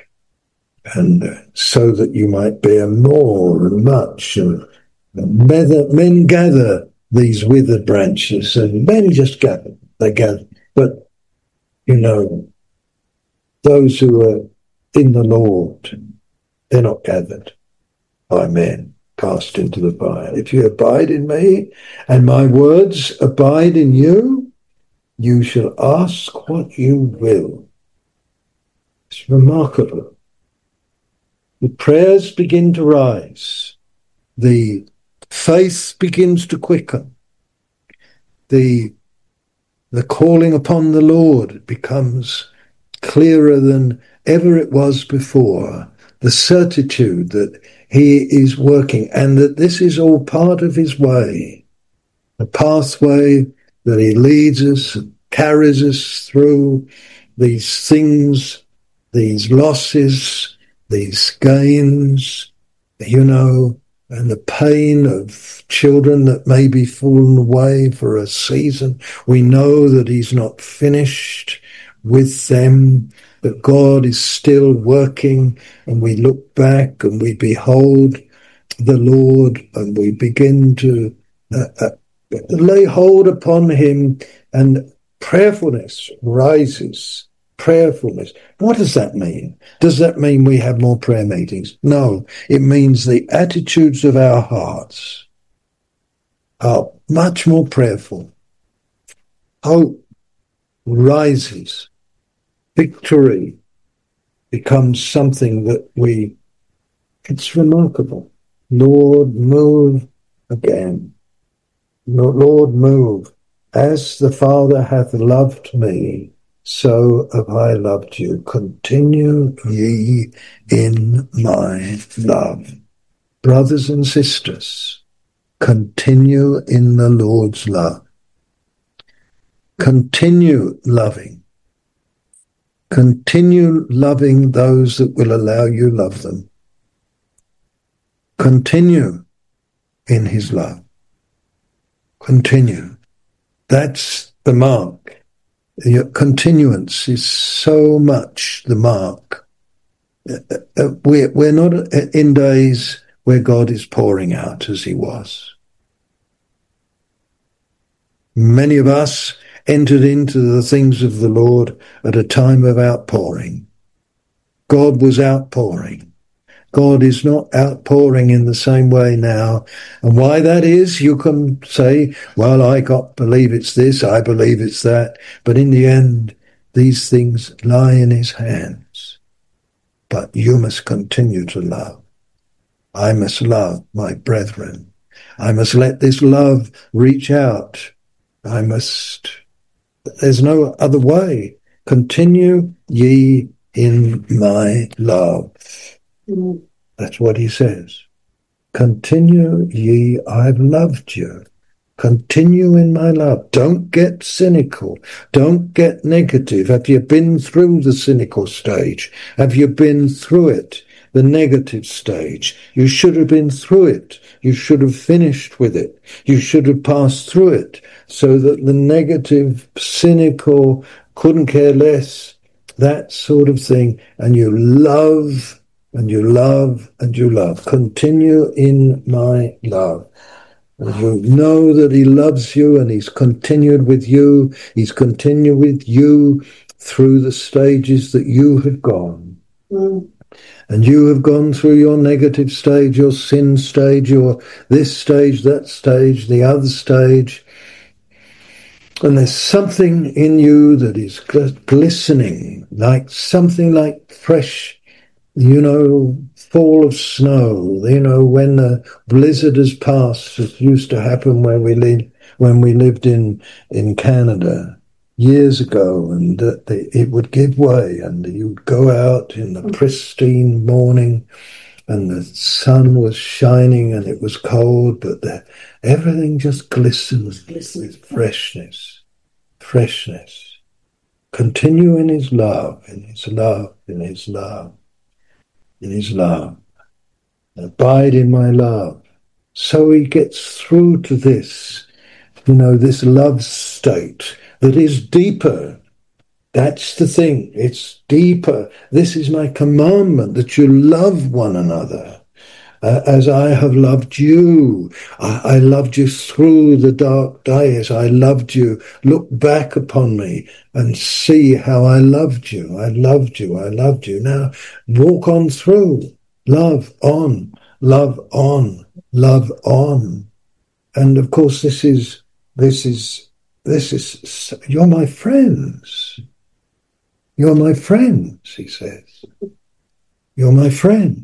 A: and uh, so that you might bear more and much. And men, men gather these withered branches, and men just gather. They gather. But, you know, those who are in the Lord, they're not gathered by men, cast into the fire. If you abide in me, and my words abide in you, you shall ask what you will. It's remarkable. The prayers begin to rise. The faith begins to quicken. The, the calling upon the Lord becomes clearer than ever it was before. The certitude that he is working and that this is all part of his way, the pathway that he leads us, carries us through these things, these losses, these gains, you know, and the pain of children that may be fallen away for a season. We know that he's not finished with them, that God is still working, and we look back and we behold the Lord and we begin to uh, uh, lay hold upon him, and prayerfulness rises. Prayerfulness. What does that mean? Does that mean we have more prayer meetings? No, it means the attitudes of our hearts are much more prayerful. Hope rises. Victory becomes something that we, it's remarkable. Lord, move again. Lord, move. As the Father hath loved me, so have I loved you. Continue ye in my love. Brothers and sisters, continue in the Lord's love. Continue loving. Continue loving those that will allow you love them. Continue in his love. Continue. That's the mark. Your continuance is so much the mark. We're, we're not in days where God is pouring out as he was. Many of us entered into the things of the Lord at a time of outpouring. God was outpouring. God is not outpouring in the same way now. And why that is, you can say, well, I got believe it's this, I believe it's that. But in the end, these things lie in his hands. But you must continue to love. I must love my brethren. I must let this love reach out. I must, there's no other way. Continue ye in my love. Mm. That's what he says. Continue ye, I've loved you. Continue in my love. Don't get cynical. Don't get negative. Have you been through the cynical stage? Have you been through it? The negative stage. You should have been through it. You should have finished with it. You should have passed through it so that the negative, cynical, couldn't care less, that sort of thing, and you love and you love and you love. Continue in my love. And you know that he loves you and he's continued with you. He's continued with you through the stages that you have gone. Mm. And you have gone through your negative stage, your sin stage, your this stage, that stage, the other stage. And there's something in you that is glistening, like something like fresh, you know, fall of snow. You know, when the blizzard has passed, it used to happen when we lived, when we lived in, in Canada years ago, and uh, they, it would give way, and you'd go out in the pristine morning, and the sun was shining, and it was cold, but the, everything just glistened with freshness, freshness. Continue in his love, in his love, in his love, in his love. Abide in my love. So he gets through to this, you know, this love state that is deeper. That's the thing. It's deeper. This is my commandment, that you love one another. Uh, as I have loved you. I, I loved you through the dark days. I loved you. Look back upon me and see how I loved you. I loved you. I loved you. Now walk on through. Love on. Love on. Love on. And of course, this is, this is, this is, you're my friends. You're my friends, he says. You're my friend.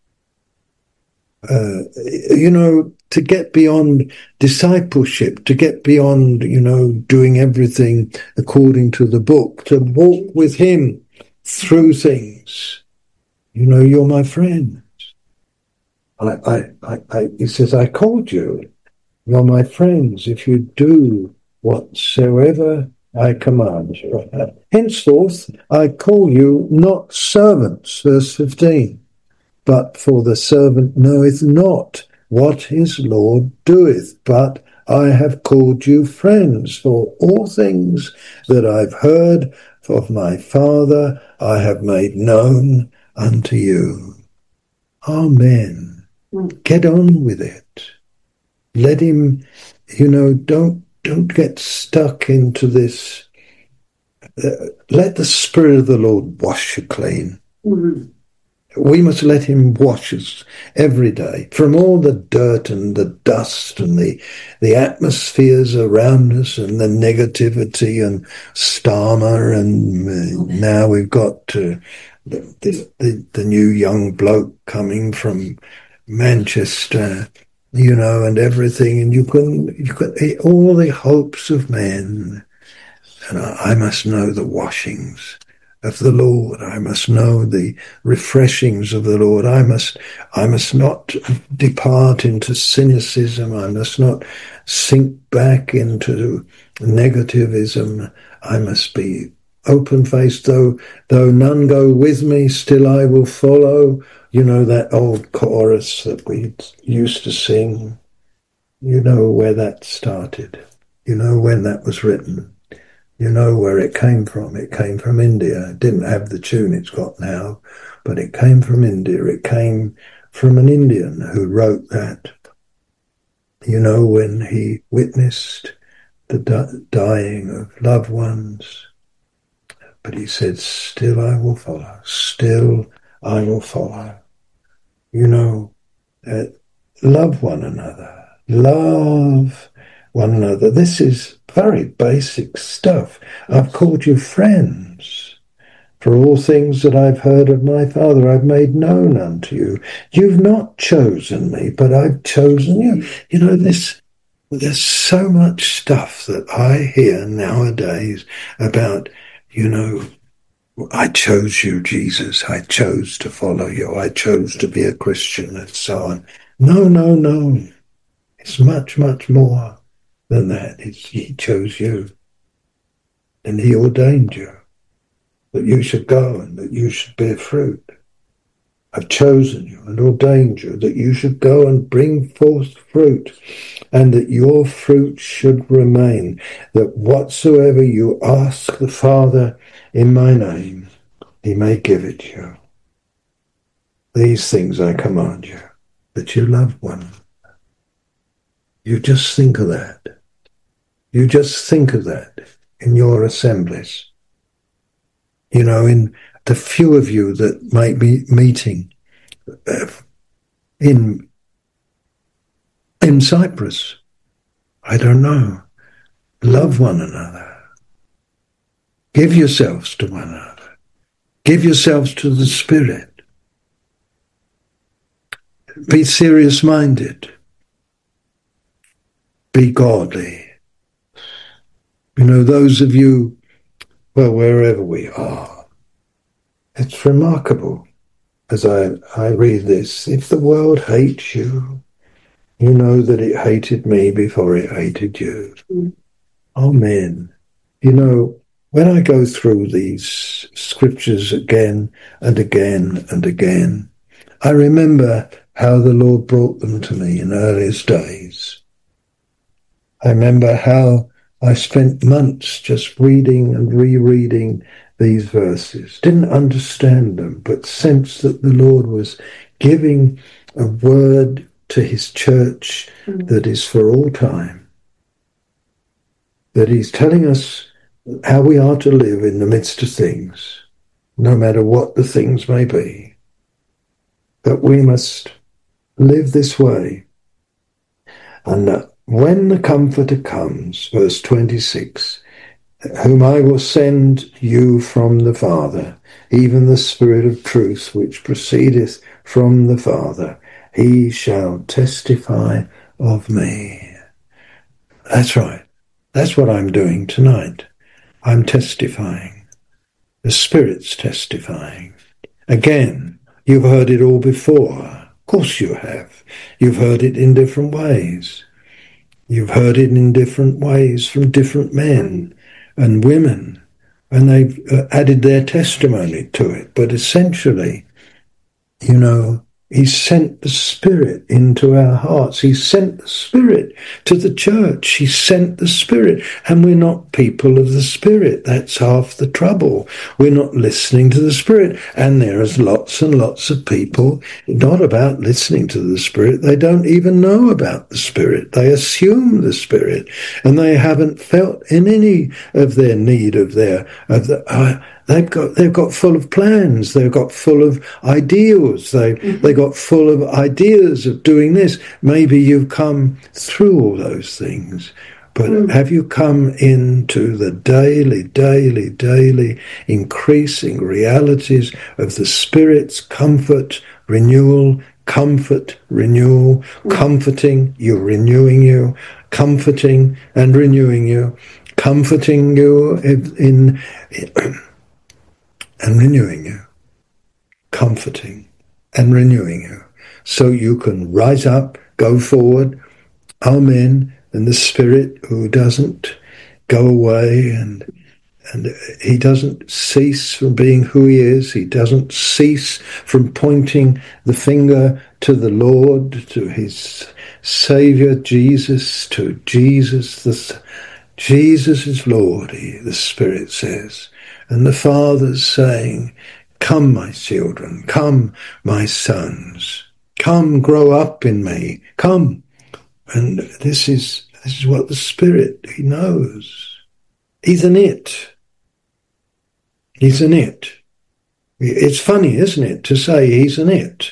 A: Uh, you know, to get beyond discipleship, to get beyond, you know, doing everything according to the book, to walk with him through things. You know, you're my friend. I, I, I, I, he says, I called you. You're my friends if you do whatsoever I command you. Henceforth, I call you not servants, verse fifteen. But for the servant knoweth not what his Lord doeth. But I have called you friends, for all things that I've heard of my Father I have made known unto you. Amen. Mm. Get on with it. Let him, you know, don't don't get stuck into this. Uh, let the Spirit of the Lord wash you clean. Mm-hmm. We must let him wash us every day from all the dirt and the dust and the the atmospheres around us and the negativity and Starmer, and uh, now we've got uh, the, the, the, the new young bloke coming from Manchester, you know, and everything, and you can, you can all the hopes of men, and I, I must know the washings of the Lord. I must know the refreshings of the Lord. I must, I must not depart into cynicism. I must not sink back into negativism. I must be open-faced. Though, though none go with me, still I will follow. You know that old chorus that we used to sing. You know where that started. You know when that was written. You know where it came from. It came from India. It didn't have the tune it's got now, but it came from India. It came from an Indian who wrote that. You know, when he witnessed the di- dying of loved ones, but he said, still I will follow. Still I will follow. You know, uh, love one another. Love one another. This is very basic stuff. I've called you friends. For all things that I've heard of my Father, I've made known unto you. You've not chosen me, but I've chosen you. You know, this, there's so much stuff that I hear nowadays about, you know, I chose you, Jesus. I chose to follow you. I chose to be a Christian, and so on. No, no, no. It's much, much more than that. It's, he chose you, and he ordained you, that you should go and that you should bear fruit. I've chosen you and ordained you that you should go and bring forth fruit, and that your fruit should remain, that whatsoever you ask the Father in my name, he may give it you. These things I command you, that you love one. You just think of that. You just think of that in your assemblies. You know, in the few of you that might be meeting uh, in in Cyprus, I don't know. Love one another. Give yourselves to one another. Give yourselves to the Spirit. Be serious-minded. Be godly. You know, those of you, well, wherever we are, it's remarkable as I, I read this. If the world hates you, you know that it hated me before it hated you. Mm. Amen. You know, when I go through these scriptures again and again and again, I remember how the Lord brought them to me in earliest days. I remember how I spent months just reading and rereading these verses. Didn't understand them, but sensed that the Lord was giving a word to his church mm. that is for all time. That he's telling us how we are to live in the midst of things, no matter what the things may be. That we must live this way. And that when the Comforter comes, verse twenty-six, whom I will send you from the Father, even the Spirit of truth which proceedeth from the Father, he shall testify of me. That's right. That's what I'm doing tonight. I'm testifying. The Spirit's testifying. Again, you've heard it all before. Of course you have. You've heard it in different ways. You've heard it in different ways from different men and women, and they've uh, added their testimony to it. But essentially, you know, he sent the Spirit into our hearts. He sent the Spirit to the church. He sent the Spirit. And we're not people of the Spirit. That's half the trouble. We're not listening to the Spirit. And there is lots and lots of people not about listening to the Spirit. They don't even know about the Spirit. They assume the Spirit. And they haven't felt in any of their need of their... Of the, uh, They've got they've got full of plans. They've got full of ideals. They mm-hmm. they got full of ideas of doing this. Maybe you've come through all those things, but mm. have you come into the daily, daily, daily increasing realities of the Spirit's comfort, renewal, comfort, renewal, mm. comforting you, renewing you, comforting and renewing you, comforting you in. in, in and renewing you, comforting and renewing you, so you can rise up, go forward, amen, and the Spirit who doesn't go away and and he doesn't cease from being who he is, he doesn't cease from pointing the finger to the Lord, to his Saviour Jesus, to Jesus, the Jesus is Lord, he, the Spirit says. And the Father's saying, come, my children, come, my sons, come, grow up in me, come. And this is this is what the Spirit, he knows. He's an it. He's an it. It's funny, isn't it, to say he's an it.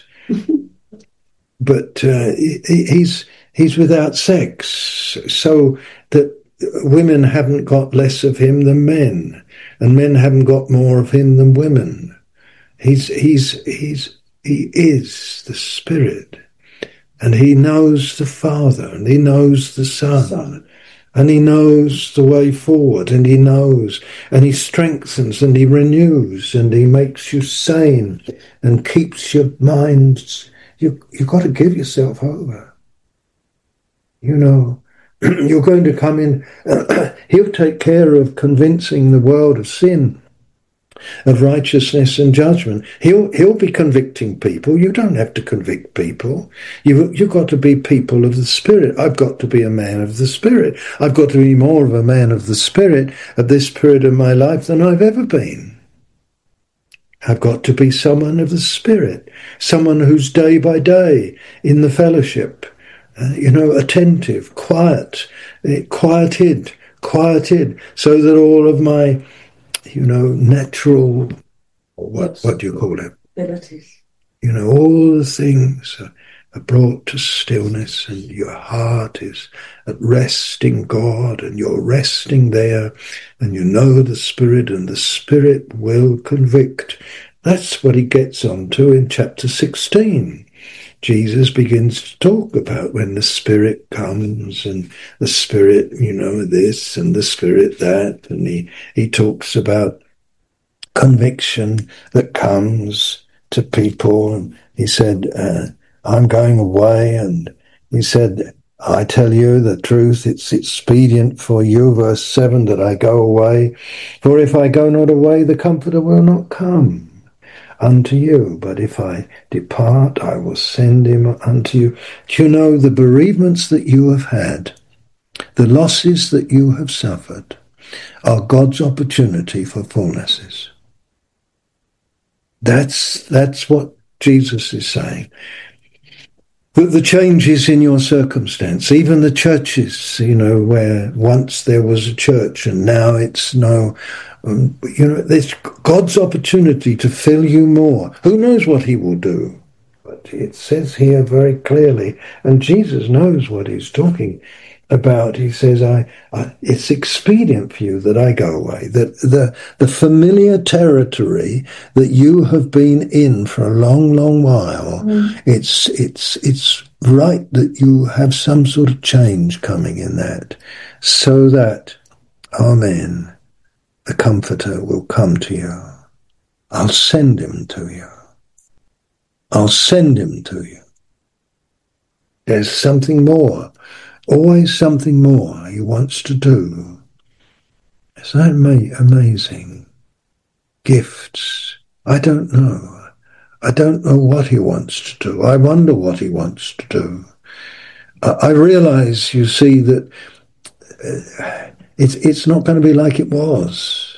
A: But uh, he, he's he's without sex, so that women haven't got less of him than men. And men haven't got more of him than women. He's he's he's he is the Spirit, and he knows the Father, and he knows the Son, Son, and he knows the way forward, and he knows, and he strengthens, and he renews, and he makes you sane, and keeps your mind. You you've got to give yourself over. You know. You're going to come in, uh, he'll take care of convincing the world of sin, of righteousness and judgment. He'll he'll be convicting people. You don't have to convict people. You've, you've got to be people of the Spirit. I've got to be a man of the Spirit. I've got to be more of a man of the Spirit at this period of my life than I've ever been. I've got to be someone of the Spirit, someone who's day by day in the fellowship, Uh, you know, attentive, quiet, uh, quieted, quieted, so that all of my, you know, natural, what what do you call it?
B: Abilities.
A: You know, all the things are, are brought to stillness, and your heart is at rest in God, and you're resting there, and you know the Spirit, and the Spirit will convict. That's what he gets onto in chapter sixteen. Jesus begins to talk about when the Spirit comes, and the Spirit, you know, this and the Spirit that, and he, he talks about conviction that comes to people. And he said, uh, I'm going away, and he said, I tell you the truth, it's expedient for you, verse seven, that I go away, for if I go not away, the Comforter will not come. unto you. But if I depart, I will send him unto you. Do you know the bereavements that you have had, the losses that you have suffered, are God's opportunity for fullnesses? That's, that's what Jesus is saying. But the changes in your circumstance, even the churches, you know, where once there was a church and now it's no, um, you know, there's God's opportunity to fill you more. Who knows what he will do? But it says here very clearly, and Jesus knows what he's talking about. He says, I, I, it's expedient for you that I go away, that the, the familiar territory that you have been in for a long, long while, mm. it's, it's, it's right that you have some sort of change coming in that, so that, amen, the Comforter will come to you. I'll send him to you. I'll send him to you. There's something more. Always something more he wants to do. Isn't that ama- amazing? Gifts. I don't know. I don't know what he wants to do. I wonder what he wants to do. I, I realize, you see, that uh, it's, it's not going to be like it was.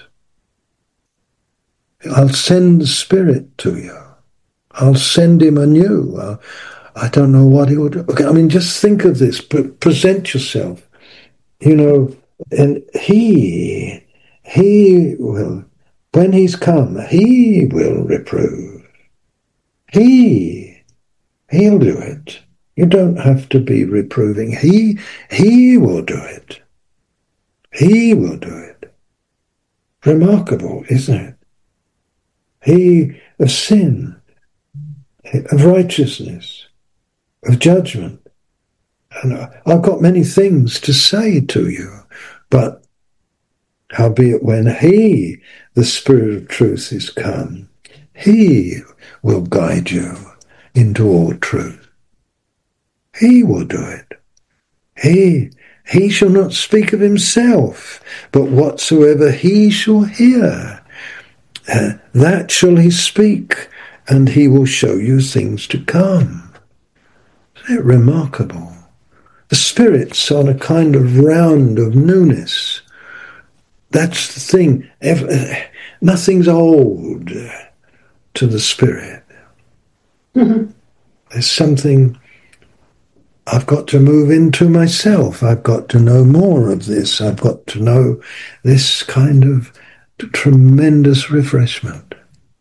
A: I'll send the Spirit to you. I'll send him anew. I'll, I don't know what he would do. Okay, I mean, just think of this. Pre- present yourself. You know, and he, he will, when he's come, he will reprove. He, he'll do it. You don't have to be reproving. He, he will do it. He will do it. Remarkable, isn't it? He of sin, of righteousness, of judgment. And I've got many things to say to you, but howbeit when he, the Spirit of truth, is come, he will guide you into all truth. He will do it. He, he shall not speak of himself, but whatsoever he shall hear, uh, that shall he speak, and he will show you things to come. Isn't it remarkable? The Spirit's on a kind of round of newness. That's the thing. Every, nothing's old to the Spirit. Mm-hmm. There's something I've got to move into myself. I've got to know more of this. I've got to know this kind of tremendous refreshment.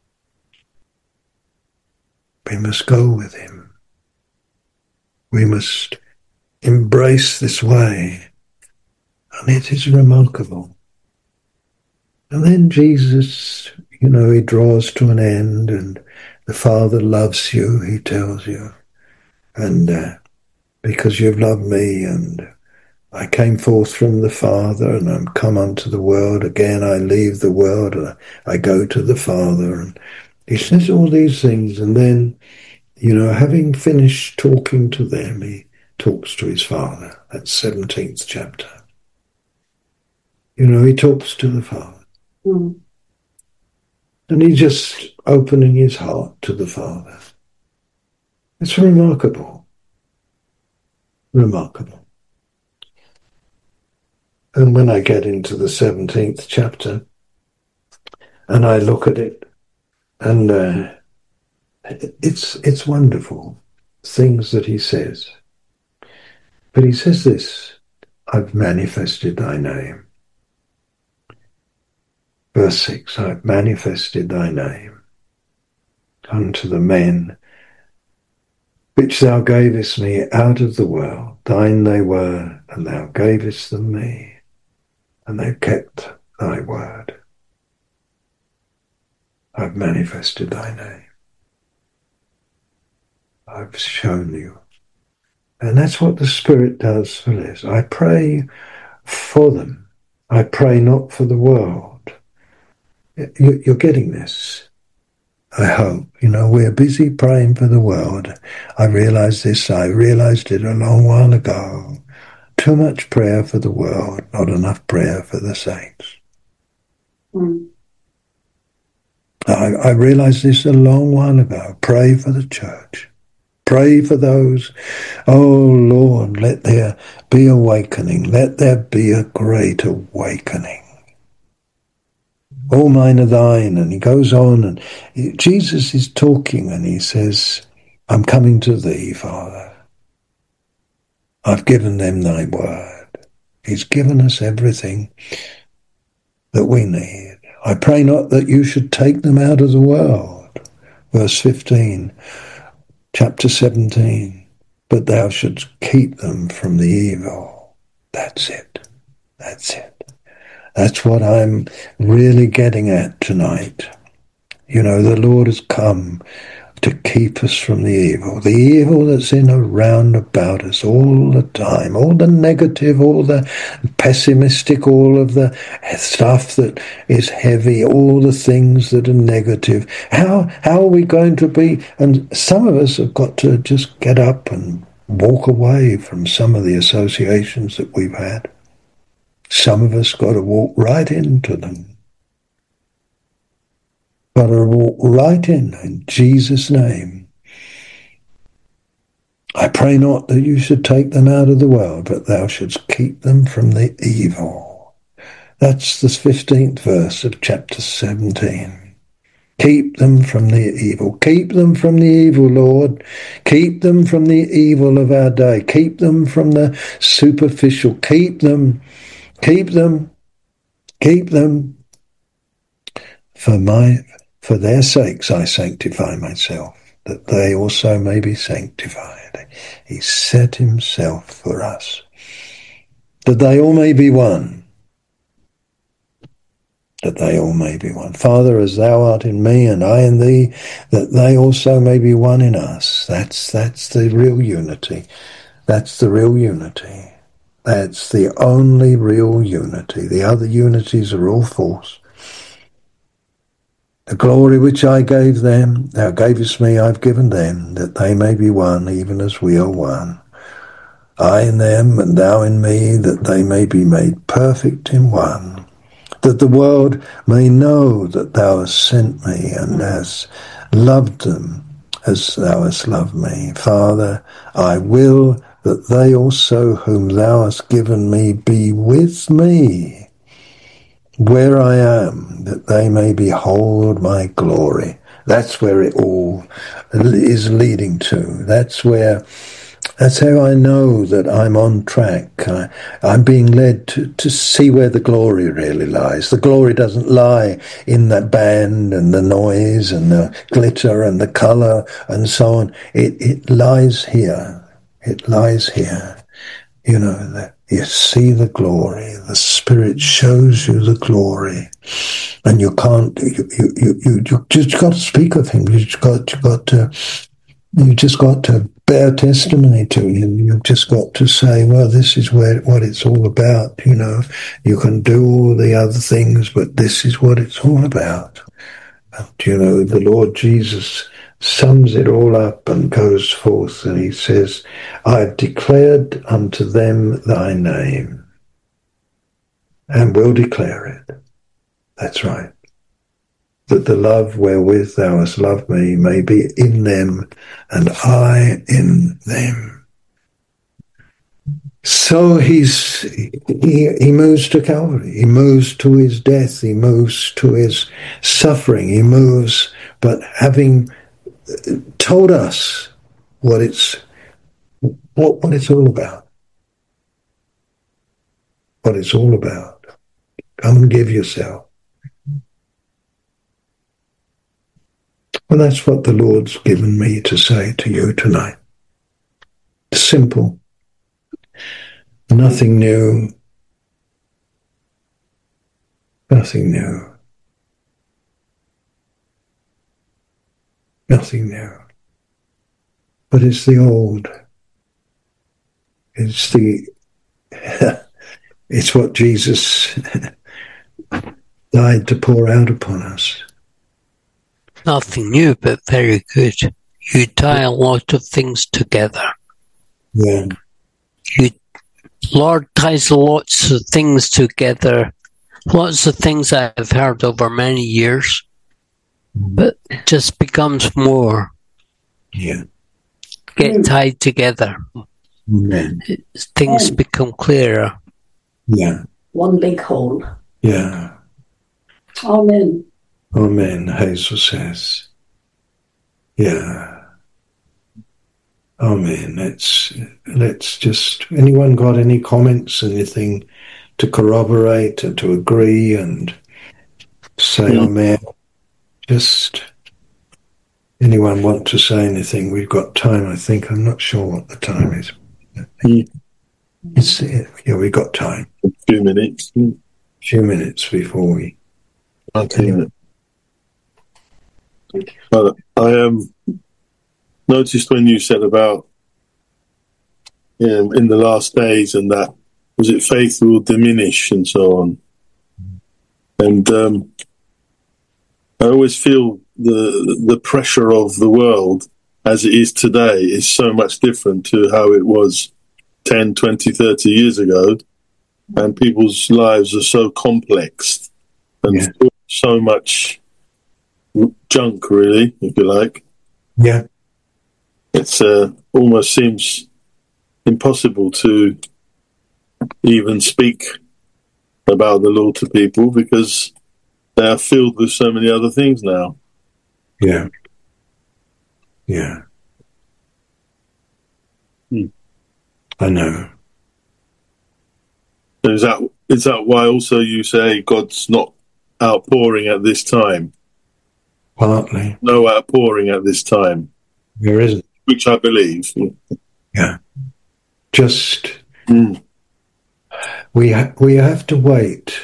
A: We must go with him. We must embrace this way. And it is remarkable. And then Jesus, you know, he draws to an end, and the Father loves you, he tells you. And uh, because you've loved me, and I came forth from the Father, and I'm come unto the world. Again, I leave the world, and I go to the Father. And he says all these things, and then, you know, having finished talking to them, he talks to his Father. That's seventeenth chapter. You know, he talks to the Father. Mm. And he's just opening his heart to the Father. It's remarkable. Remarkable. And when I get into the seventeenth chapter, and I look at it, and uh, it's it's wonderful, things that he says. But he says this, I've manifested thy name. Verse six, I've manifested thy name unto the men which thou gavest me out of the world. Thine they were, and thou gavest them me, and they kept thy word. I've manifested thy name. I've shown you. And that's what the Spirit does for this. I pray for them. I pray not for the world. You're getting this, I hope. You know, we're busy praying for the world. I realized this. I realized it a long while ago. Too much prayer for the world, not enough prayer for the saints. Mm. I I, I realized this a long while ago. Pray for the church. Pray for those. Oh, Lord, let there be awakening. Let there be a great awakening. All mine are thine. And he goes on, and he, Jesus is talking, and he says, I'm coming to thee, Father. I've given them thy word. He's given us everything that we need. I pray not that you should take them out of the world. Verse fifteen, chapter seventeen. But thou shouldst keep them from the evil. That's it. That's it. That's what I'm really getting at tonight. You know, the Lord has come to keep us from the evil. The evil that's in around about us all the time. All the negative, all the pessimistic, all of the stuff that is heavy, all the things that are negative. How, how are we going to be? And some of us have got to just get up and walk away from some of the associations that we've had. Some of us got to walk right into them. Got to walk right in, in Jesus' name. I pray not that you should take them out of the world, but thou shouldst keep them from the evil. That's the fifteenth verse of chapter seventeen. Keep them from the evil. Keep them from the evil, Lord. Keep them from the evil of our day. Keep them from the superficial. Keep them. Keep them. Keep them. For my, for their sakes I sanctify myself, that they also may be sanctified. He set himself for us, that they all may be one. That they all may be one. Father, as thou art in me and I in thee, that they also may be one in us. That's that's the real unity. That's the real unity. That's the only real unity. The other unities are all false. The glory which I gave them, thou gavest me, I've given them, that they may be one, even as we are one. I in them, and thou in me, that they may be made perfect in one. That the world may know that thou hast sent me, and hast loved them as thou hast loved me. Father, I will that they also whom thou hast given me be with me where I am, that they may behold my glory. That's where it all is leading to. That's where, that's how I know that I'm on track. I, I'm being led to, to see where the glory really lies. The glory doesn't lie in the band and the noise and the glitter and the colour and so on. It, it lies here. It lies here. You know, that you see the glory. The Spirit shows you the glory. And you can't, you, you, you, you, you just got to speak of him. You just got, you got to, you just got to bear testimony to him. You've just got to say, well, this is where, what it's all about. You know, you can do all the other things, but this is what it's all about. And, you know, the Lord Jesus sums it all up and goes forth, and he says, I've declared unto them thy name, and will declare it. That's right. That the love wherewith thou hast loved me may be in them, and I in them. So he's he, he moves to Calvary. He moves to his death. He moves to his suffering. He moves, but having told us what it's what, what it's all about. What it's all about. Come and give yourself. Well, that's what the Lord's given me to say to you tonight. Simple. Nothing new. Nothing new. Nothing new. But it's the old. It's the, it's what Jesus died to pour out upon us.
B: Nothing new, but very good. You tie a lot of things together.
A: Yeah.
B: You, Lord ties lots of things together. Lots of things I've heard over many years. but it just becomes more.
A: Yeah.
B: Get tied together.
A: Amen.
B: Things become clearer.
A: Yeah.
C: One big whole.
A: Yeah.
C: Amen.
A: Amen, Hazel says. Yeah. Amen. Let's, let's just, anyone got any comments, anything to corroborate and to agree and say mm. amen? Just, anyone want to say anything? We've got time, I think. I'm not sure what the time is.
D: Mm.
A: It's, yeah, we've got time.
D: A few minutes.
A: A few minutes before we...
D: Okay. But I um, noticed when you said about you know, in the last days and that, was it faith will diminish and so on. And um, I always feel the the pressure of the world as it is today is so much different to how it was ten, twenty, thirty years ago. And people's lives are so complex and
A: yeah.
D: so much junk, really, if you like.
A: Yeah.
D: It's uh, almost seems impossible to even speak about the Lord to people because they are filled with so many other things now.
A: Yeah. Yeah.
D: Hmm.
A: I know.
D: Is that is that why also you say God's not outpouring at this time?
A: Partly.
D: No outpouring at this time.
A: There isn't.
D: Which I believe.
A: Yeah. Just
D: mm.
A: we ha- we have to wait.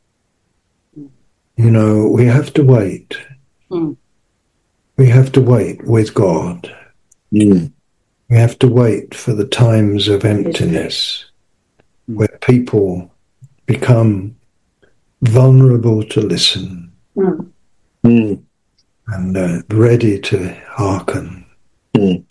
A: You know, we have to wait.
C: Mm.
A: We have to wait with God.
D: Mm.
A: We have to wait for the times of emptiness mm. where people become vulnerable to listen
C: mm.
D: Mm.
A: and uh, ready to hearken.
D: Mm.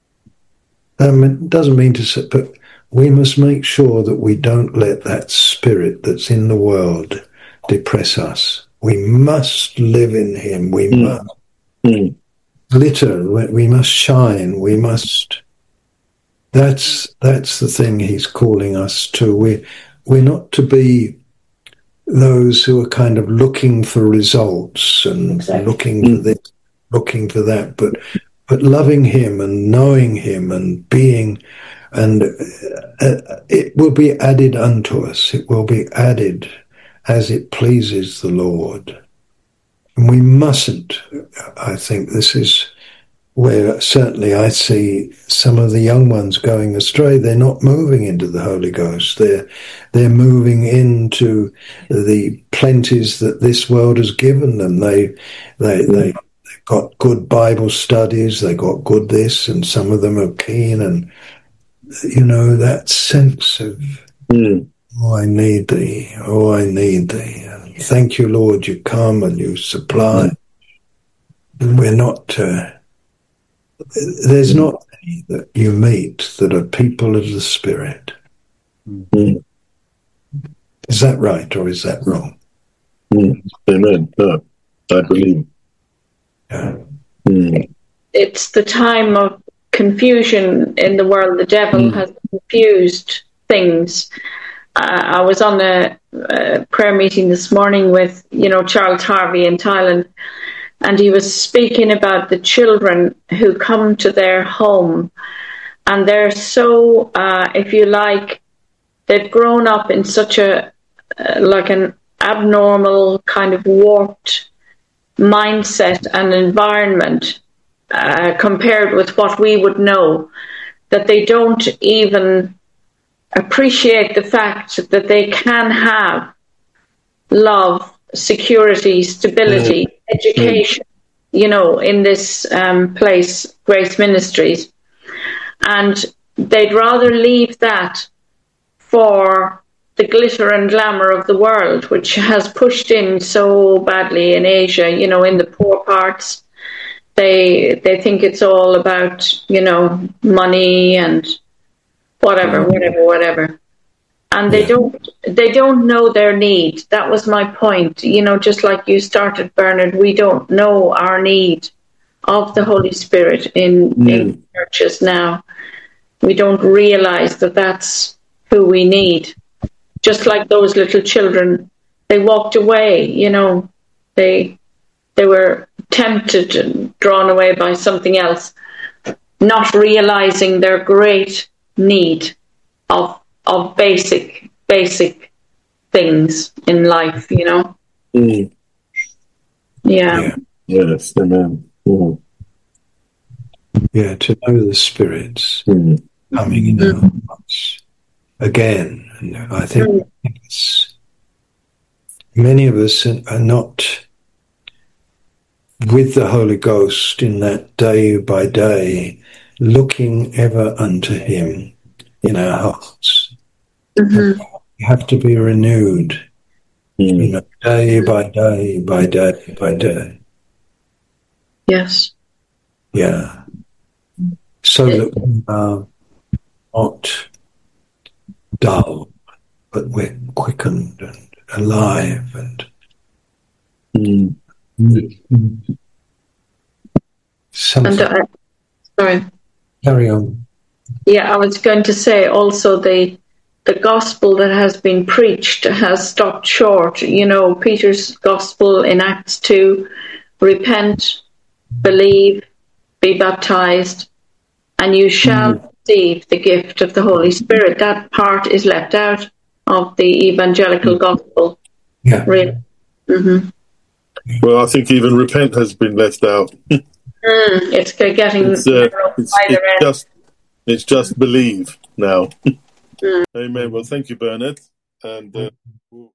A: Um, it doesn't mean to say, but we must make sure that we don't let that spirit that's in the world depress us. We must live in him. We
D: mm.
A: must
D: mm.
A: glitter. We must shine. We must. That's that's the thing he's calling us to. We we're not to be those who are kind of looking for results and exactly. looking mm. for this, looking for that, but. But loving him and knowing him and being, and uh, it will be added unto us. It will be added as it pleases the Lord. And we mustn't, I think this is where certainly I see some of the young ones going astray. They're not moving into the Holy Ghost. They're, they're moving into the plenties that this world has given them. They, they, mm. they, got good Bible studies, they got good this, and some of them are keen, and, you know, that sense of,
D: mm.
A: oh, I need thee, oh, I need thee. And thank you, Lord, you come and you supply. Mm. And we're not, uh, there's mm. not many that you meet that are people of the Spirit.
D: Mm.
A: Is that right, or is that wrong?
D: Mm. Amen. No, I believe.
A: Yeah.
D: Mm.
E: It's the time of confusion in the world. The devil mm. has confused things. Uh, I was on a, a prayer meeting this morning with, you know, Charles Harvey in Thailand, and he was speaking about the children who come to their home, and they're so, uh, if you like, they've grown up in such a, uh, like an abnormal kind of warped mindset and environment uh, compared with what we would know, that they don't even appreciate the fact that they can have love, security, stability, mm. education, mm. you know, in this um, place, Grace Ministries. And they'd rather leave that for the glitter and glamour of the world, which has pushed in so badly in Asia, you know, in the poor parts. They they think it's all about, you know, money and whatever, whatever, whatever. and they
A: Yeah.
E: don't they don't know their need. That was my point. You know, just like you started, Bernard, we don't know our need of the Holy Spirit in,
D: Mm.
E: in churches now. We don't realize that that's who we need. Just like those little children, they walked away, you know, they they were tempted and drawn away by something else, not realizing their great need of of basic basic things in life, you know.
D: Mm.
E: Yeah.
A: Yeah.
D: Yes, amen. Mm.
A: Yeah, to know the spirits
D: Mm.
A: coming in our hearts again. And I think it's, many of us are not with the Holy Ghost in that day by day, looking ever unto him in our hearts.
E: Mm-hmm.
A: We have to be renewed,
D: Mm.
A: you know, day by day by day by day.
E: Yes.
A: Yeah. So that we are not dull, but we're quickened and alive and
D: Mm.
A: something.
E: And uh, sorry.
A: Carry on.
E: Yeah, I was going to say also the the gospel that has been preached has stopped short. You know, Peter's gospel in Acts two, repent, believe, be baptized, and you shall
D: Mm.
E: receive the gift of the Holy Spirit. That part is left out of the evangelical gospel.
A: Yeah.
E: Really. Mm-hmm.
D: Well, I think even repent has been left out.
E: Mm, it's getting
D: It's, uh,
E: narrow
D: it's,
E: by the
D: it's
E: rest.
D: just it's just believe now. Amen. Well, thank you, Bernard, and uh, we'll